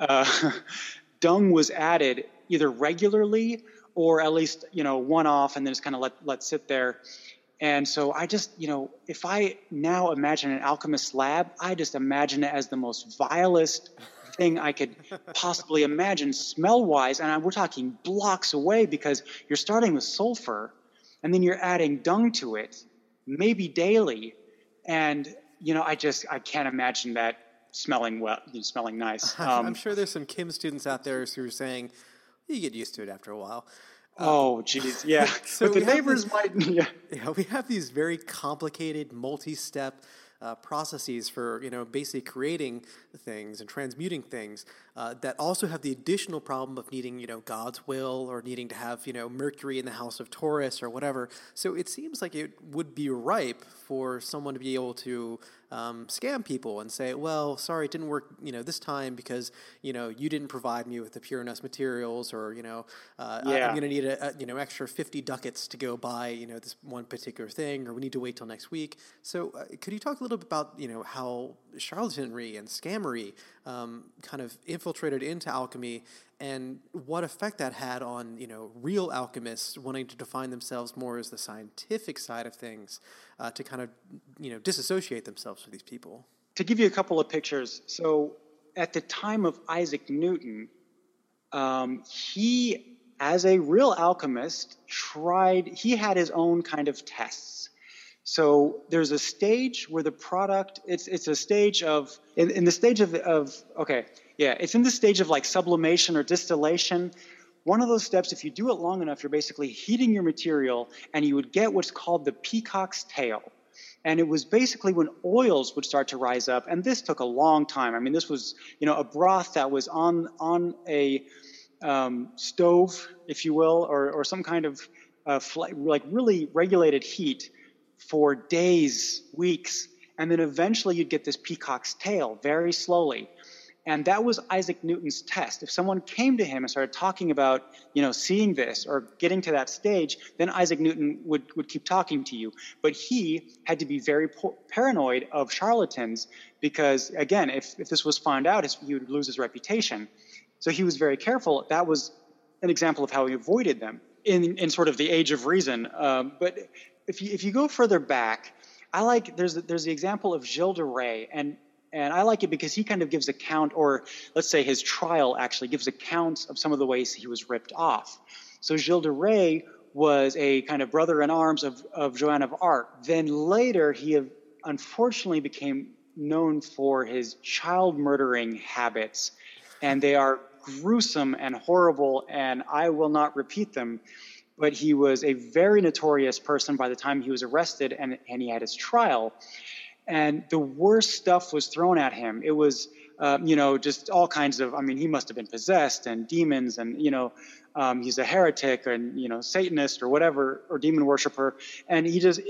dung was added either regularly or at least, one-off and then just kind of let sit there. And so I just, if I now imagine an alchemist's lab, I just imagine it as the most vilest thing I could possibly imagine smell-wise. And we're talking blocks away because you're starting with sulfur and then you're adding dung to it, maybe daily. And I can't imagine that smelling nice. I'm sure there's some Kim students out there who are saying, you get used to it after a while. Oh, geez, yeah. So but the neighbors might, yeah. We have these very complicated, multi-step processes for, basically creating things and transmuting things that also have the additional problem of needing, God's will or needing to have, Mercury in the house of Taurus or whatever. So it seems like it would be ripe for someone to be able to scam people and say, well, sorry, it didn't work, this time because, you didn't provide me with the pure enough materials or, I'm going to need extra 50 ducats to go buy, this one particular thing, or we need to wait till next week. So could you talk a little bit about, how charlatanry and scammery kind of infiltrated into alchemy and what effect that had on, real alchemists wanting to define themselves more as the scientific side of things to kind of, disassociate themselves with these people? To give you a couple of pictures, so at the time of Isaac Newton, he, as a real alchemist, he had his own kind of tests. So there's a stage where the product, it's a stage of, in the stage of it's in the stage of like sublimation or distillation. One of those steps, if you do it long enough, you're basically heating your material and you would get what's called the peacock's tail. And it was basically when oils would start to rise up, and this took a long time. I mean, this was, a broth that was on a stove, if you will, or some kind of like really regulated heat for days, weeks, and then eventually you'd get this peacock's tail very slowly. And that was Isaac Newton's test. If someone came to him and started talking about, seeing this or getting to that stage, then Isaac Newton would keep talking to you. But he had to be very paranoid of charlatans because, again, if this was found out, he would lose his reputation. So he was very careful. That was an example of how he avoided them in sort of the age of reason. But if you go further back, there's the example of Gilles de Rais, and I like it because he kind of gives account, or let's say his trial actually gives accounts of some of the ways he was ripped off. So Gilles de Rais was a kind of brother-in-arms of Joan of Arc. Then later he unfortunately became known for his child murdering habits, and they are gruesome and horrible, and I will not repeat them. But he was a very notorious person by the time he was arrested and he had his trial. And the worst stuff was thrown at him. It was, just all kinds of, he must have been possessed and demons and, he's a heretic and, Satanist or whatever, or demon worshiper. And he just,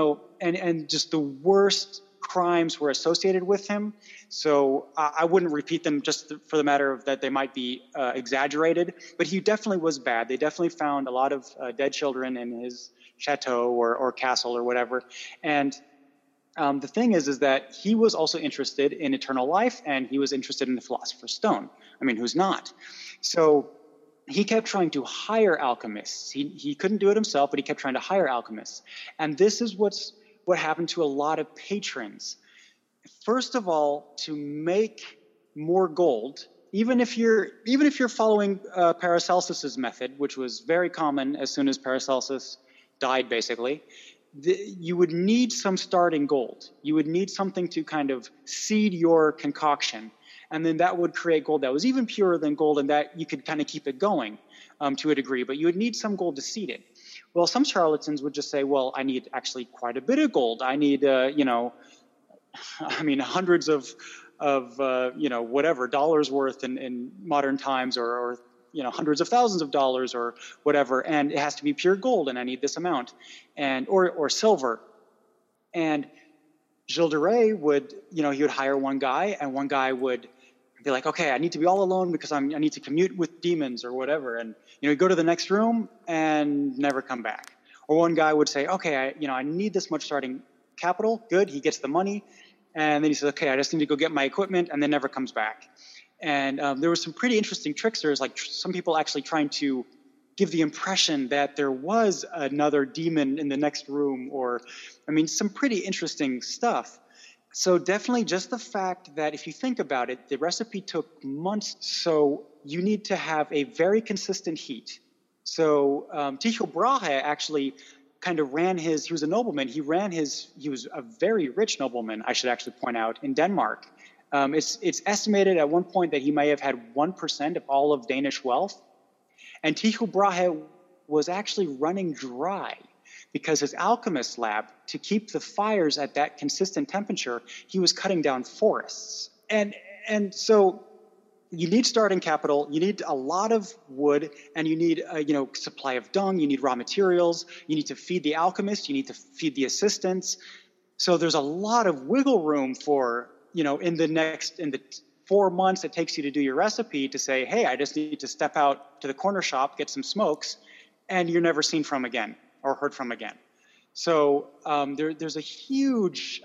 and just the worst crimes were associated with him. So I wouldn't repeat them just for the matter of that they might be exaggerated. But he definitely was bad. They definitely found a lot of dead children in his chateau or castle or whatever. And the thing is that he was also interested in eternal life, and he was interested in the Philosopher's Stone. Who's not? So he kept trying to hire alchemists. He couldn't do it himself, but he kept trying to hire alchemists. And this is what happened to a lot of patrons. First of all, to make more gold, even if you're following Paracelsus's method, which was very common as soon as Paracelsus died, basically, you would need some starting gold. You would need something to kind of seed your concoction. And then that would create gold that was even purer than gold, and that you could kind of keep it going to a degree. But you would need some gold to seed it. Well, some charlatans would just say, well, I need actually quite a bit of gold. I need, hundreds of whatever dollars worth in modern times, or hundreds of thousands of dollars or whatever, and it has to be pure gold, and I need this amount, and or silver. And Gilles de Rais would, he would hire one guy, and one guy would be like, okay, I need to be all alone because I need to commute with demons or whatever, and go to the next room and never come back. Or one guy would say, okay, I need this much starting capital. Good, he gets the money, and then he says, okay, I just need to go get my equipment, and then never comes back. And there were some pretty interesting tricksters, like some people actually trying to give the impression that there was another demon in the next room, or, some pretty interesting stuff. So definitely just the fact that if you think about it, the recipe took months, so you need to have a very consistent heat. So Tycho Brahe actually kind of he was a nobleman, he was a very rich nobleman, I should actually point out, in Denmark. It's estimated at one point that he may have had 1% of all of Danish wealth. And Tycho Brahe was actually running dry because his alchemist lab, to keep the fires at that consistent temperature, he was cutting down forests. And so you need starting capital, you need a lot of wood, and you need supply of dung, you need raw materials, you need to feed the alchemist, you need to feed the assistants. So there's a lot of wiggle room for, in the 4 months it takes you to do your recipe, to say, hey, I just need to step out to the corner shop, get some smokes, and you're never seen from again or heard from again. So there's a huge,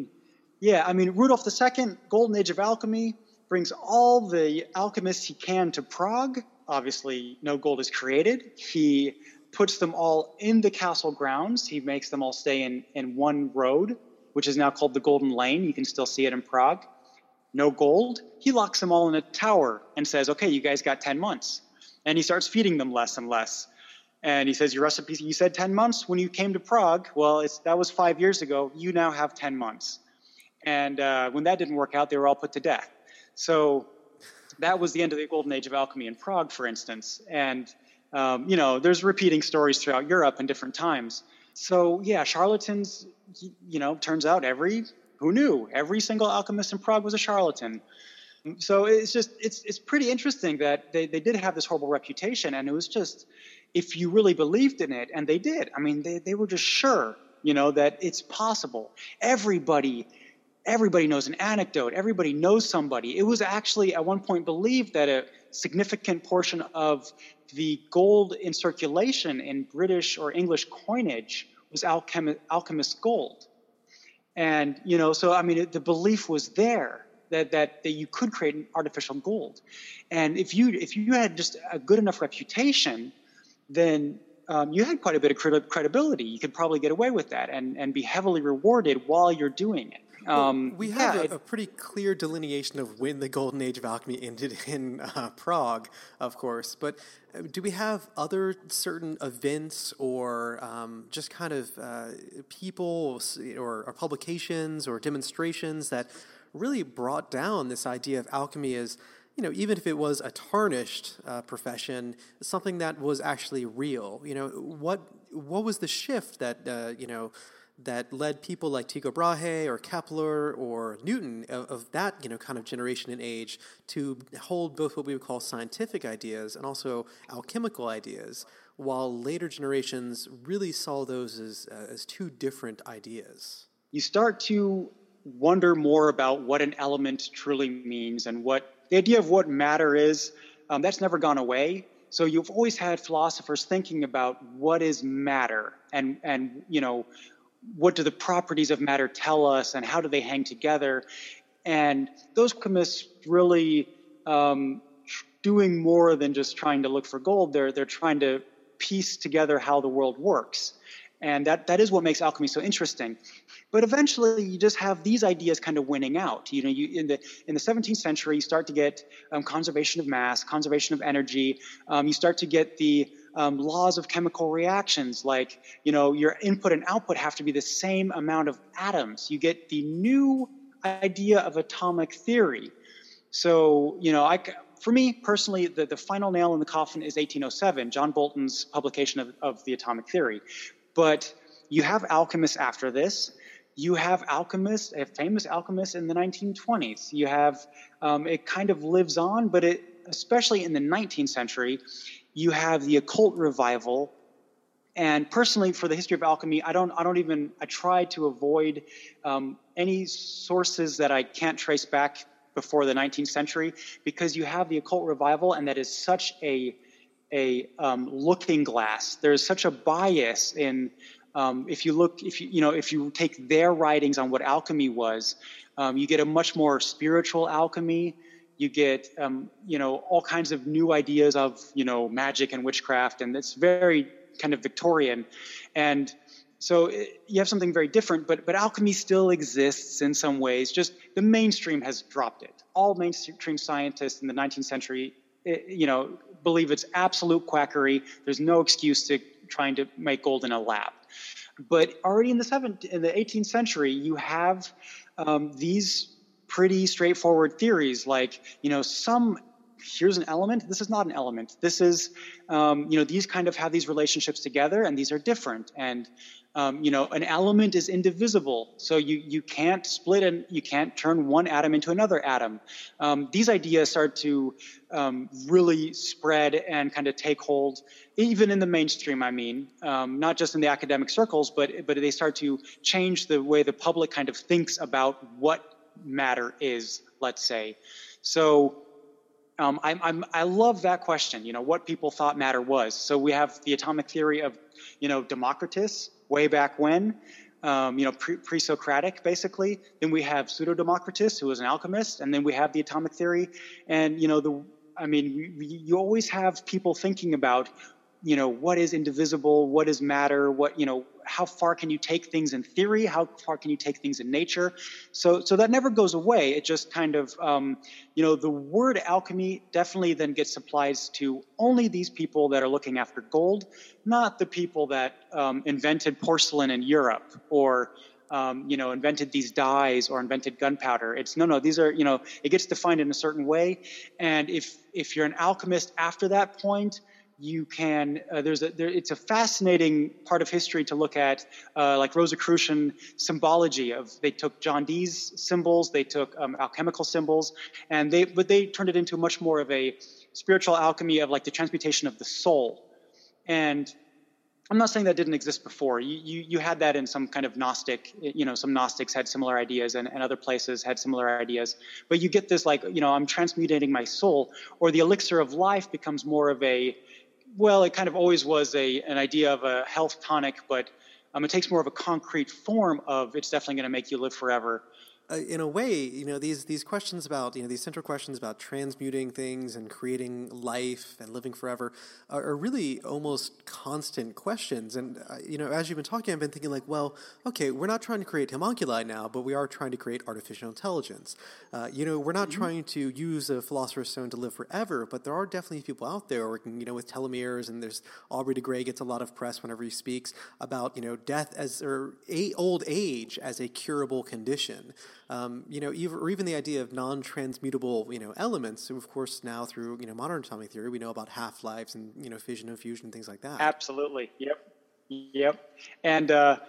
Rudolf II, Golden Age of Alchemy, brings all the alchemists he can to Prague. Obviously, no gold is created. He puts them all in the castle grounds. He makes them all stay in one road, which is now called the Golden Lane. You can still see it in Prague. No gold. He locks them all in a tower and says, okay, you guys got 10 months. And he starts feeding them less and less. And he says, your recipe, you said 10 months when you came to Prague. Well, that was 5 years ago. You now have 10 months. And when that didn't work out, they were all put to death. So that was the end of the Golden Age of Alchemy in Prague, for instance. And, there's repeating stories throughout Europe in different times. So, yeah, charlatans, turns out who knew? Every single alchemist in Prague was a charlatan. So it's pretty interesting that they did have this horrible reputation, and it was just, if you really believed in it, and they did, they were just sure, that it's possible. Everybody knows an anecdote. Everybody knows somebody. It was actually at one point believed that a significant portion of the gold in circulation in British or English coinage was alchemist gold. And, the belief was there that you could create an artificial gold. And if you had just a good enough reputation, then you had quite a bit of credibility. You could probably get away with that and be heavily rewarded while you're doing it. We have a pretty clear delineation of when the Golden Age of Alchemy ended in Prague, of course. But do we have other certain events or just kind of people or publications or demonstrations that really brought down this idea of alchemy as, even if it was a tarnished profession, something that was actually real? What was the shift that, that led people like Tycho Brahe or Kepler or Newton of that, kind of generation and age to hold both what we would call scientific ideas and also alchemical ideas, while later generations really saw those as two different ideas? You start to wonder more about what an element truly means, and what the idea of what matter is. That's never gone away. So you've always had philosophers thinking about what is matter, and what do the properties of matter tell us, and how do they hang together? And those alchemists really doing more than just trying to look for gold. They're trying to piece together how the world works. And that is what makes alchemy so interesting. But eventually, you just have these ideas kind of winning out. In the 17th century, you start to get conservation of mass, conservation of energy. You start to get the laws of chemical reactions, like your input and output have to be the same amount of atoms. You get the new idea of atomic theory. So for me personally, the final nail in the coffin is 1807, John Bolton's publication of the atomic theory. But you have alchemists after this. you have alchemists, a famous alchemist in the 1920s. You have, it kind of lives on, but especially in the 19th century, you have the occult revival. And personally, for the history of alchemy, I try to avoid any sources that I can't trace back before the 19th century, because you have the occult revival, and that is such a looking glass. There's such a bias in, if you take their writings on what alchemy was, you get a much more spiritual alchemy. You get, all kinds of new ideas of, magic and witchcraft, and it's very kind of Victorian. And so you have something very different, but alchemy still exists in some ways. Just the mainstream has dropped it. All mainstream scientists in the 19th century, believe it's absolute quackery. There's no excuse to trying to make gold in a lab. But already in the 18th century, you have these pretty straightforward theories, like, here's an element. This is not an element. This is, these kind of have these relationships together, and these are different. And, an element is indivisible. So you can't split and you can't turn one atom into another atom. These ideas start to really spread and kind of take hold, even in the mainstream, not just in the academic circles, but they start to change the way the public kind of thinks about what matter is, let's say. So I love that question, what people thought matter was. So we have the atomic theory of, Democritus way back when, pre-Socratic, basically. Then we have Pseudo-Democritus, who was an alchemist, and then we have the atomic theory. And, you always have people thinking about, what is indivisible, what is matter, how far can you take things in theory, how far can you take things in nature. So that never goes away. It just kind of, the word alchemy definitely then gets applied to only these people that are looking after gold, not the people that invented porcelain in Europe, or invented these dyes, or invented gunpowder. It's these are, it gets defined in a certain way. And if you're an alchemist after that point, you can, it's a fascinating part of history to look at, like Rosicrucian symbology they took John Dee's symbols, they took alchemical symbols, and they turned it into much more of a spiritual alchemy of like the transmutation of the soul. And I'm not saying that didn't exist before. You had that in some kind of Gnostic, some Gnostics had similar ideas, and other places had similar ideas. But you get this like, I'm transmutating my soul, or the elixir of life becomes more of it kind of always was an idea of a health tonic, but it takes more of a concrete form of it's definitely going to make you live forever. In a way, these questions about, these central questions about transmuting things and creating life and living forever are really almost constant questions. And, as you've been talking, I've been thinking like, well, okay, we're not trying to create homunculi now, but we are trying to create artificial intelligence. We're not trying to use a philosopher's stone to live forever, but there are definitely people out there working, with telomeres, and there's Aubrey de Grey gets a lot of press whenever he speaks about, death old age as a curable condition. Even the idea of non-transmutable, elements. So of course, now through modern atomic theory, we know about half-lives and fission and fusion and things like that. Absolutely. Yep. And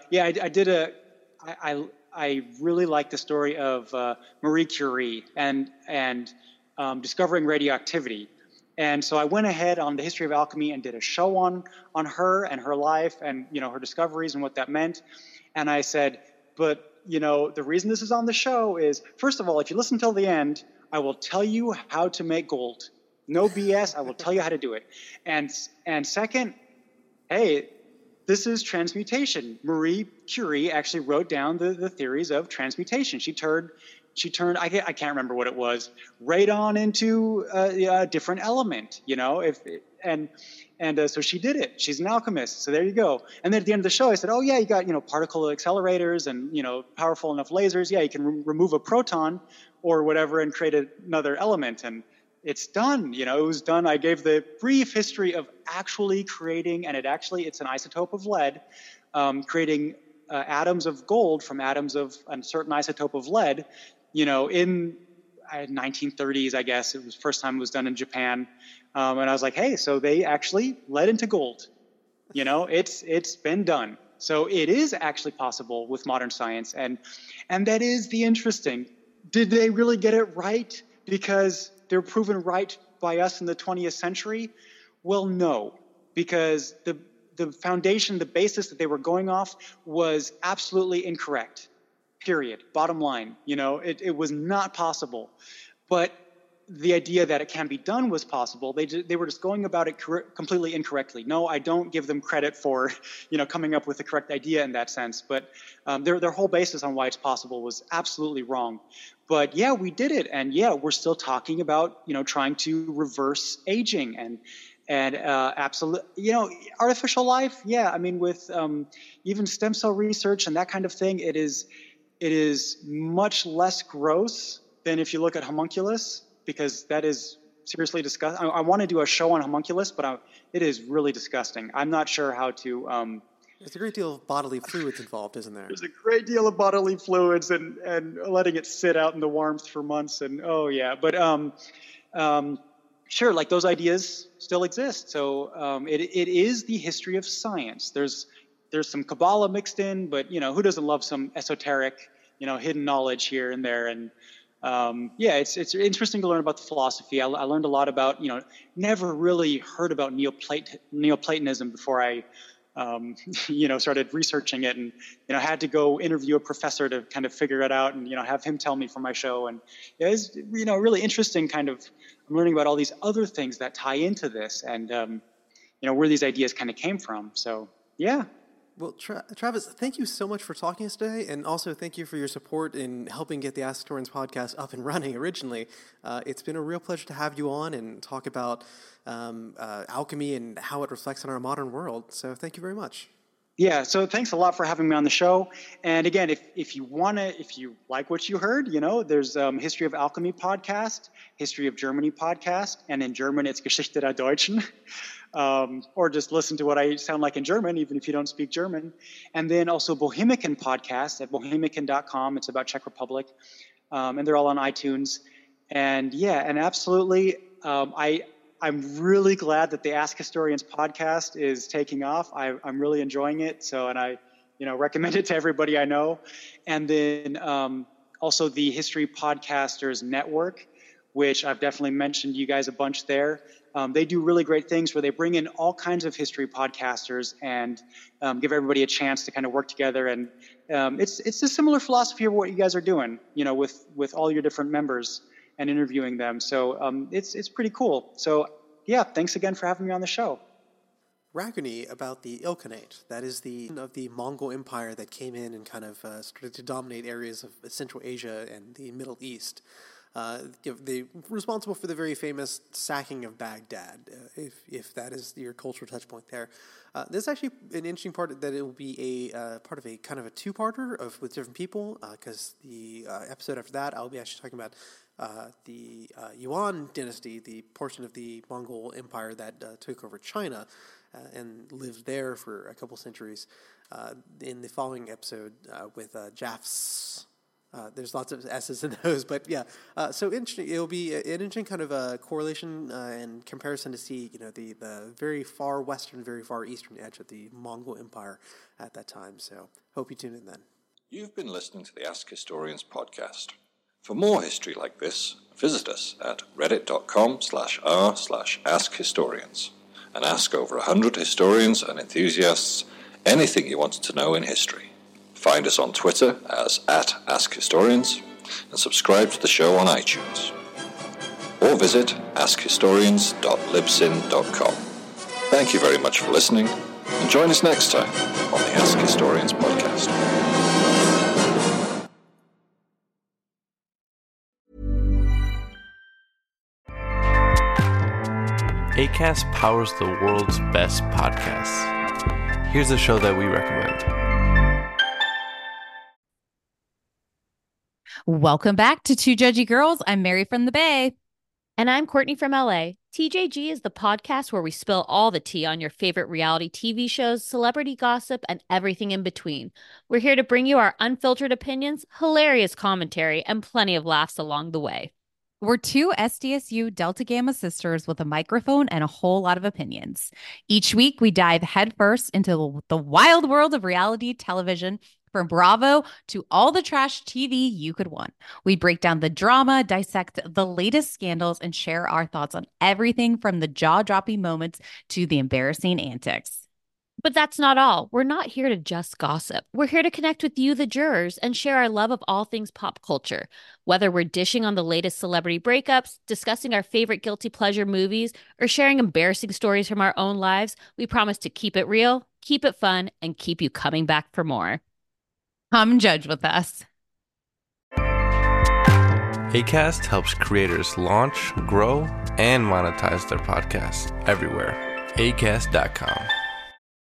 I really like the story of Marie Curie and discovering radioactivity. And so I went ahead on the history of alchemy and did a show on her and her life and her discoveries and what that meant. And I said, but the reason this is on the show is, first of all, if you listen till the end, I will tell you how to make gold. No BS. I will tell you how to do it. And second, hey, this is transmutation. Marie Curie actually wrote down the theories of transmutation. She turned I can't remember what it was, radon into a different element, so she did it. She's an alchemist. So there you go. And then at the end of the show, I said, oh yeah, you got, particle accelerators and, powerful enough lasers. Yeah, you can remove a proton or whatever and create another element. And it's done. It was done. I gave the brief history of actually creating, and it's an isotope of lead, creating atoms of gold from atoms of a certain isotope of lead, in 1930s, I guess. It was the first time it was done in Japan. And I was like, hey, so they actually led into gold. It's been done. So it is actually possible with modern science. And that is the interesting. Did they really get it right because they're proven right by us in the 20th century? Well, no, because the foundation, the basis that they were going off was absolutely incorrect, period, bottom line. It was not possible. But the idea that it can be done was possible. They were just going about it completely incorrectly. No, I don't give them credit for, coming up with the correct idea in that sense. But their whole basis on why it's possible was absolutely wrong. But yeah, we did it, and yeah, we're still talking about trying to reverse aging and absolute, artificial life. Yeah, I mean with even stem cell research and that kind of thing, it is much less gross than if you look at homunculus, because that is seriously disgusting. I want to do a show on homunculus, but it is really disgusting. I'm not sure how to. There's a great deal of bodily fluids involved, isn't there? There's a great deal of bodily fluids and letting it sit out in the warmth for months. And oh yeah, but sure, like those ideas still exist. So it is the history of science. There's some Kabbalah mixed in, but who doesn't love some esoteric, hidden knowledge here and there? And yeah, it's interesting to learn about the philosophy. I learned a lot about, never really heard about Neoplatonism before I, started researching it, and, had to go interview a professor to kind of figure it out and, have him tell me for my show. And it's, really interesting kind of, I'm learning about all these other things that tie into this and, where these ideas kind of came from. So, yeah. Well, Travis, thank you so much for talking to us today, and also thank you for your support in helping get the Ask Historians podcast up and running originally. It's been a real pleasure to have you on and talk about alchemy and how it reflects on our modern world. So thank you very much. Yeah, so thanks a lot for having me on the show. And again, if you like what you heard, there's History of Alchemy podcast, History of Germany podcast, and in German it's Geschichte der Deutschen. Or just listen to what I sound like in German, even if you don't speak German. And then also Bohemican podcast at bohemican.com. It's about Czech Republic. And they're all on iTunes. And yeah, and absolutely, I'm really glad that the Ask Historians podcast is taking off. I'm really enjoying it. So, and I, recommend it to everybody I know. And then also the History Podcasters Network, which I've definitely mentioned you guys a bunch there. They do really great things where they bring in all kinds of history podcasters and give everybody a chance to kind of work together. And it's a similar philosophy of what you guys are doing, with all your different members and interviewing them. So it's pretty cool. So yeah, thanks again for having me on the show. Raguni about the Ilkhanate. That is of the Mongol Empire that came in and kind of started to dominate areas of Central Asia and the Middle East. They responsible for the very famous sacking of Baghdad, if that is your cultural touch point there. There's actually an interesting part that it will be a part of a kind of a two-parter with different people, because the episode after that I'll be actually talking about the Yuan dynasty, the portion of the Mongol Empire that took over China and lived there for a couple centuries. In the following episode with Jafs. There's lots of S's in those, but yeah. So interesting. It'll be an interesting kind of a correlation and comparison to see, the very far western, very far eastern edge of the Mongol Empire at that time. So hope you tune in then. You've been listening to the Ask Historians podcast. For more history like this, visit us at reddit.com/r/askhistorians and ask over 100 historians and enthusiasts anything you want to know in history. Find us on Twitter as @AskHistorians and subscribe to the show on iTunes. Or visit askhistorians.libsyn.com. Thank you very much for listening, and join us next time on the Ask Historians podcast. Acast powers the world's best podcasts. Here's a show that we recommend. Welcome back to Two Judgy Girls. I'm Mary from the Bay. And I'm Courtney from LA. TJG is the podcast where we spill all the tea on your favorite reality TV shows, celebrity gossip, and everything in between. We're here to bring you our unfiltered opinions, hilarious commentary, and plenty of laughs along the way. We're two SDSU Delta Gamma sisters with a microphone and a whole lot of opinions. Each week, we dive headfirst into the wild world of reality television, from Bravo to all the trash TV you could want. We break down the drama, dissect the latest scandals, and share our thoughts on everything from the jaw-dropping moments to the embarrassing antics. But that's not all. We're not here to just gossip. We're here to connect with you, the jurors, and share our love of all things pop culture. Whether we're dishing on the latest celebrity breakups, discussing our favorite guilty pleasure movies, or sharing embarrassing stories from our own lives, we promise to keep it real, keep it fun, and keep you coming back for more. Come judge with us. Acast helps creators launch, grow, and monetize their podcasts everywhere. Acast.com.